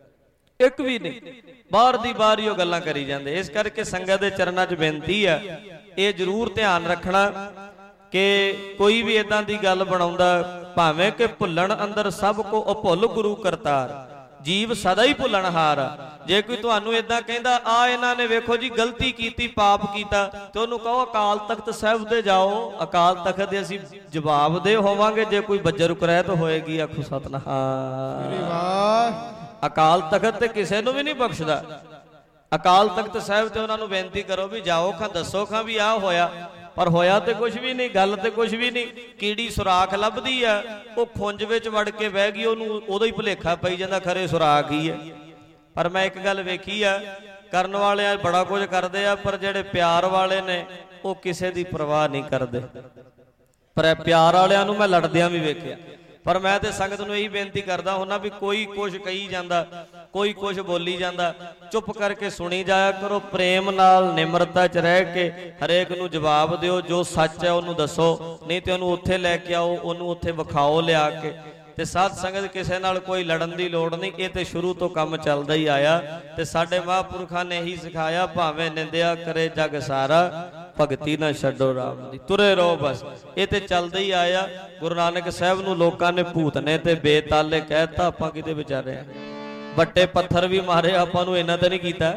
ਇੱਕ ਵੀ ਨਹੀਂ। ਬਾਹਰ ਦੀ ਬਾਹਰ ਹੀ ਉਹ ਗੱਲਾਂ ਕਰੀ ਜਾਂਦੇ। ਇਸ ਕਰਕੇ ਸੰਗਤ ਦੇ ਚਰਨਾਂ 'ਚ ਬੇਨਤੀ ਆ, ਇਹ ਜ਼ਰੂਰ ਧਿਆਨ ਰੱਖਣਾ ਕਿ ਕੋਈ ਵੀ ਇਦਾਂ ਦੀ ਗੱਲ ਬਣਾਉਂਦਾ, ਭਾਵੇਂ ਕਿ ਭੁੱਲਣ ਅੰਦਰ ਸਭ ਕੋ ਅਭੁੱਲ ਗੁਰੂ ਕਰਤਾਰ, ਜੀਵ ਸਦਾ ਹੀ ਭੁੱਲਣਹਾਰ ਆ। ਜੇ ਕੋਈ ਤੁਹਾਨੂੰ ਇਦਾਂ ਕਹਿੰਦਾ ਆ ਇਹਨਾਂ ਨੇ ਵੇਖੋ ਜੀ ਗਲਤੀ ਕੀਤੀ, ਪਾਪ ਕੀਤਾ, ਤੇ ਉਹਨੂੰ ਕਹੋ ਅਕਾਲ ਤਖਤ ਸਾਹਿਬ ਦੇ ਜਾਓ, ਅਕਾਲ ਤਖਤ ਦੇ ਅਸੀਂ ਜਵਾਬ ਦੇ ਹੋਵਾਂਗੇ। ਜੇ ਕੋਈ ਬੱਜਰ ਕੁਰੈਤ ਹੋਏਗੀ ਆਖੋ ਸਤਿਨਾਮ। ਅਕਾਲ ਤਖਤ ਤੇ ਕਿਸੇ ਨੂੰ ਵੀ ਨਹੀਂ ਬਖਸ਼ਦਾ। ਅਕਾਲ ਤਖਤ ਸਾਹਿਬ ਤੇ ਉਹਨਾਂ ਨੂੰ ਬੇਨਤੀ ਕਰੋ ਵੀ ਜਾਓ ਖਾਂ ਦੱਸੋ ਖਾਂ ਵੀ ਆਹ ਹੋਇਆ, ਪਰ ਹੋਇਆ ਤੇ ਕੁਝ ਵੀ ਨਹੀਂ, ਗੱਲ ਤੇ ਕੁਝ ਵੀ ਨਹੀਂ। ਕੀੜੀ ਸੁਰਾਖ ਲੱਭਦੀ ਆ, ਉਹ ਖੁੰਝ ਵਿੱਚ ਵੜ ਕੇ ਬਹਿ ਗਈ, ਉਹਨੂੰ ਉਦੋਂ ਹੀ ਭੁਲੇਖਾ ਪਈ ਜਾਂਦਾ ਖਰੇ ਸੁਰਾਖ ਹੀ ਹੈ। ਪਰ ਮੈਂ ਇੱਕ ਗੱਲ ਵੇਖੀ ਆ, ਕਰਨ ਵਾਲੇ ਬੜਾ ਕੁਝ ਕਰਦੇ ਆ, ਪਰ ਜਿਹੜੇ ਪਿਆਰ ਵਾਲੇ ਨੇ ਉਹ ਕਿਸੇ ਦੀ ਪਰਵਾਹ ਨਹੀਂ ਕਰਦੇ। ਪਰ ਪਿਆਰ ਵਾਲਿਆਂ ਨੂੰ ਮੈਂ ਲੜਦਿਆਂ ਵੀ ਵੇਖਿਆ। ਪਰ ਮੈਂ ਤੇ ਸੰਗਤ ਨੂੰ ਇਹੀ ਬੇਨਤੀ ਕਰਦਾ ਹੁੰਦਾ ਵੀ ਕੋਈ ਕੁਝ ਕਹੀ ਜਾਂਦਾ, ਕੋਈ ਕੁਝ ਬੋਲੀ ਜਾਂਦਾ, ਚੁੱਪ ਕਰਕੇ ਸੁਣੀ ਜਾਇਆ ਕਰੋ। ਪ੍ਰੇਮ ਨਾਲ ਨਿਮਰਤਾ 'ਚ ਰਹਿ ਕੇ ਹਰੇਕ ਨੂੰ ਜਵਾਬ ਦਿਓ, ਜੋ ਸੱਚ ਹੈ ਉਹਨੂੰ ਦੱਸੋ, ਨਹੀਂ ਤੇ ਉਹਨੂੰ ਉੱਥੇ ਲੈ ਕੇ ਆਓ, ਉਹਨੂੰ ਉੱਥੇ ਵਿਖਾਓ ਲਿਆ ਕੇ। ਤੇ ਸਾਧ ਸੰਗਤ ਕਿਸੇ ਨਾਲ ਕੋਈ ਲੜਨ ਦੀ ਲੋੜ ਨਹੀਂ, ਇਹ ਤੇ ਸ਼ੁਰੂ ਤੋਂ ਕੰਮ ਚੱਲਦਾ ਹੀ ਆਇਆ। ਤੇ ਸਾਡੇ ਮਹਾਂਪੁਰਖਾਂ ਨੇ ਇਹੀ ਸਿਖਾਇਆ, ਭਾਵੇਂ ਨਿੰਦਿਆ ਕਰੇ ਜਗ ਸਾਰਾ, ਭਗਤੀ ਨਾ ਛੱਡੋ ਰਾਮ ਦੀ, ਤੁਰੇ ਰਹੋ ਬਸ। ਇਹ ਤੇ ਚੱਲਦਾ ਹੀ ਆਇਆ। ਗੁਰੂ ਨਾਨਕ ਸਾਹਿਬ ਨੂੰ ਲੋਕਾਂ ਨੇ ਭੂਤ ਨੇ ਤੇ ਬੇਤਾਲੇ ਕਹਿਤਾ, ਆਪਾਂ ਕਿਤੇ ਵਿਚਾਰੇ ਆ, ਵੱਟੇ ਪੱਥਰ ਵੀ ਮਾਰੇ, ਆਪਾਂ ਨੂੰ ਇਹਨਾਂ ਤੇ ਨਹੀਂ ਕੀਤਾ।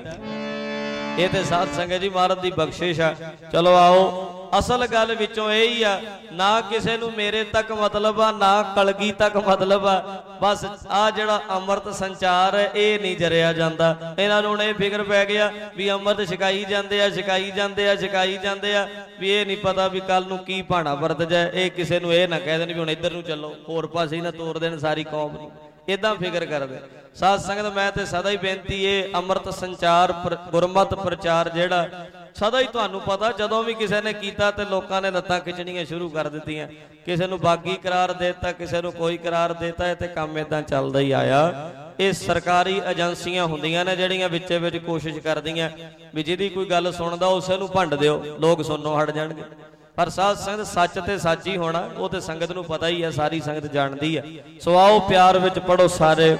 ਇਹ ਤੇ ਸਾਧ ਸੰਗਤ ਜੀ ਮਹਾਰਾਜ ਦੀ ਬਖਸ਼ਿਸ਼ ਆ। ਚਲੋ ਆਓ, ਅਸਲ ਗੱਲ ਵਿੱਚੋਂ ਇਹ ਹੀ ਆ, ਨਾ ਕਿਸੇ ਨੂੰ ਮੇਰੇ ਤੱਕ ਮਤਲਬ ਆ, ਨਾ ਕਲਗੀ ਤੱਕ ਮਤਲਬ ਆ। ਬਸ ਆ ਜਿਹੜਾ ਅੰਮ੍ਰਿਤ ਸੰਚਾਰ ਹੈ ਇਹ ਨਹੀਂ ਜਰਿਆ ਜਾਂਦਾ। ਇਹਨਾਂ ਨੂੰ ਇਹ ਫਿਕਰ ਪੈ ਗਿਆ ਵੀ ਅੰਮ੍ਰਿਤ ਛਕਾਈ ਜਾਂਦੇ ਆ, ਛਕਾਈ ਜਾਂਦੇ ਆ, ਛਕਾਈ ਜਾਂਦੇ ਆ, ਵੀ ਇਹ ਨਹੀਂ ਪਤਾ ਵੀ ਕੱਲ ਨੂੰ ਕੀ ਭਾਣਾ ਵਰਤ ਜਾਏ। ਇਹ ਕਿਸੇ ਨੂੰ ਇਹ ਨਾ ਕਹਿ ਦੇਣ ਵੀ ਹੁਣ ਇੱਧਰ ਨੂੰ ਚੱਲੋ, ਹੋਰ ਪਾਸੇ ਹੀ ਨਾ ਤੋਰ ਦੇਣ ਸਾਰੀ ਕੌਮ ਨੂੰ, ਇਦਾਂ ਫਿਕਰ ਕਰਦੇ। ਸਾਧ ਸੰਗਤ ਮੈਂ ਤੇ ਸਦਾ ਹੀ ਬੇਨਤੀ, ਇਹ ਅੰਮ੍ਰਿਤ ਸੰਚਾਰ ਗੁਰਮਤਿ ਪ੍ਰਚਾਰ ਜਿਹੜਾ ਸਦਾ ਹੀ ਤੁਹਾਨੂੰ ਪਤਾ, ਜਦੋਂ ਵੀ ਕਿਸੇ ਨੇ ਕੀਤਾ ਤੇ ਲੋਕਾਂ ਨੇ ਲੱਤਾਂ ਖਿੱਚਣੀਆਂ ਸ਼ੁਰੂ ਕਰ ਦਿੱਤੀਆਂ। ਕਿਸੇ ਨੂੰ ਬਾਗੀ ਕਰਾਰ ਦੇਤਾ, ਕਿਸੇ ਨੂੰ ਕੋਈ ਕਰਾਰ ਦੇਤਾ। ਇਹ ਤੇ ਕੰਮ ਇਦਾਂ ਚੱਲਦਾ ਹੀ ਆਇਆ। ਇਹ ਸਰਕਾਰੀ ਏਜੰਸੀਆਂ ਹੁੰਦੀਆਂ ਨੇ ਜਿਹੜੀਆਂ ਵਿੱਚੇ ਵਿੱਚ ਕੋਸ਼ਿਸ਼ ਕਰਦੀਆਂ ਵੀ ਜਿਹਦੀ ਕੋਈ ਗੱਲ ਸੁਣਦਾ ਉਸੇ ਨੂੰ ਭੰਡ ਦਿਓ, ਲੋਕ ਸੁਣਨੋਂ ਹਟ ਜਾਣਗੇ। ਪਰ ਸਾਧ ਸੰਗਤ ਸੱਚ ਤੇ ਸੱਚ ਹੀ ਹੋਣਾ, ਉਹ ਤੇ ਸੰਗਤ ਨੂੰ ਪਤਾ ਹੀ ਹੈ, ਸਾਰੀ ਸੰਗਤ ਜਾਣਦੀ ਹੈ। ਸੋ ਆਓ ਪਿਆਰ ਵਿੱਚ ਪੜੋ ਸਾਰੇ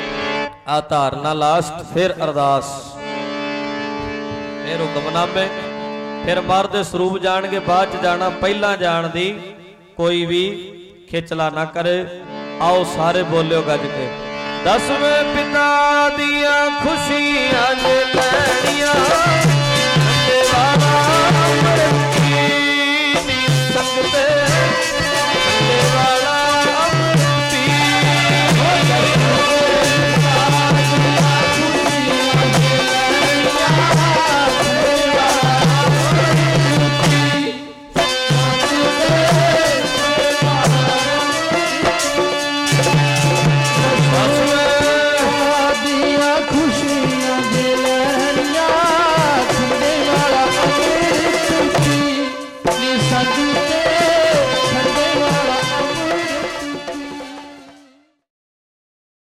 ਆ ਧਾਰਨਾ ਲਾਸਟ, ਫਿਰ ਅਰਦਾਸ, ਫਿਰ ਹੁਕਮਨਾਮੇ, ਫਿਰ ਮਰ ਦੇ ਸਰੂਪ ਜਾਣਗੇ, ਬਾਅਦ ਚ ਜਾਣਾ। ਪਹਿਲਾਂ ਜਾਣ ਦੀ ਕੋਈ ਵੀ ਖਿਚਲਾ ਨਾ ਕਰੇ। ਆਓ ਸਾਰੇ ਬੋਲਿਓ ਗੱਜ ਕੇ, ਦਸਵੇਂ ਪਿਤਾ ਦੀਆਂ ਖੁਸ਼ੀਆਂ ਨੇ ਲੈਣੀਆਂ, ਸੰਗਤੇ ਵਾਲਾ ਅਮਰਤੀ ਹੋ ਸਾਧੂ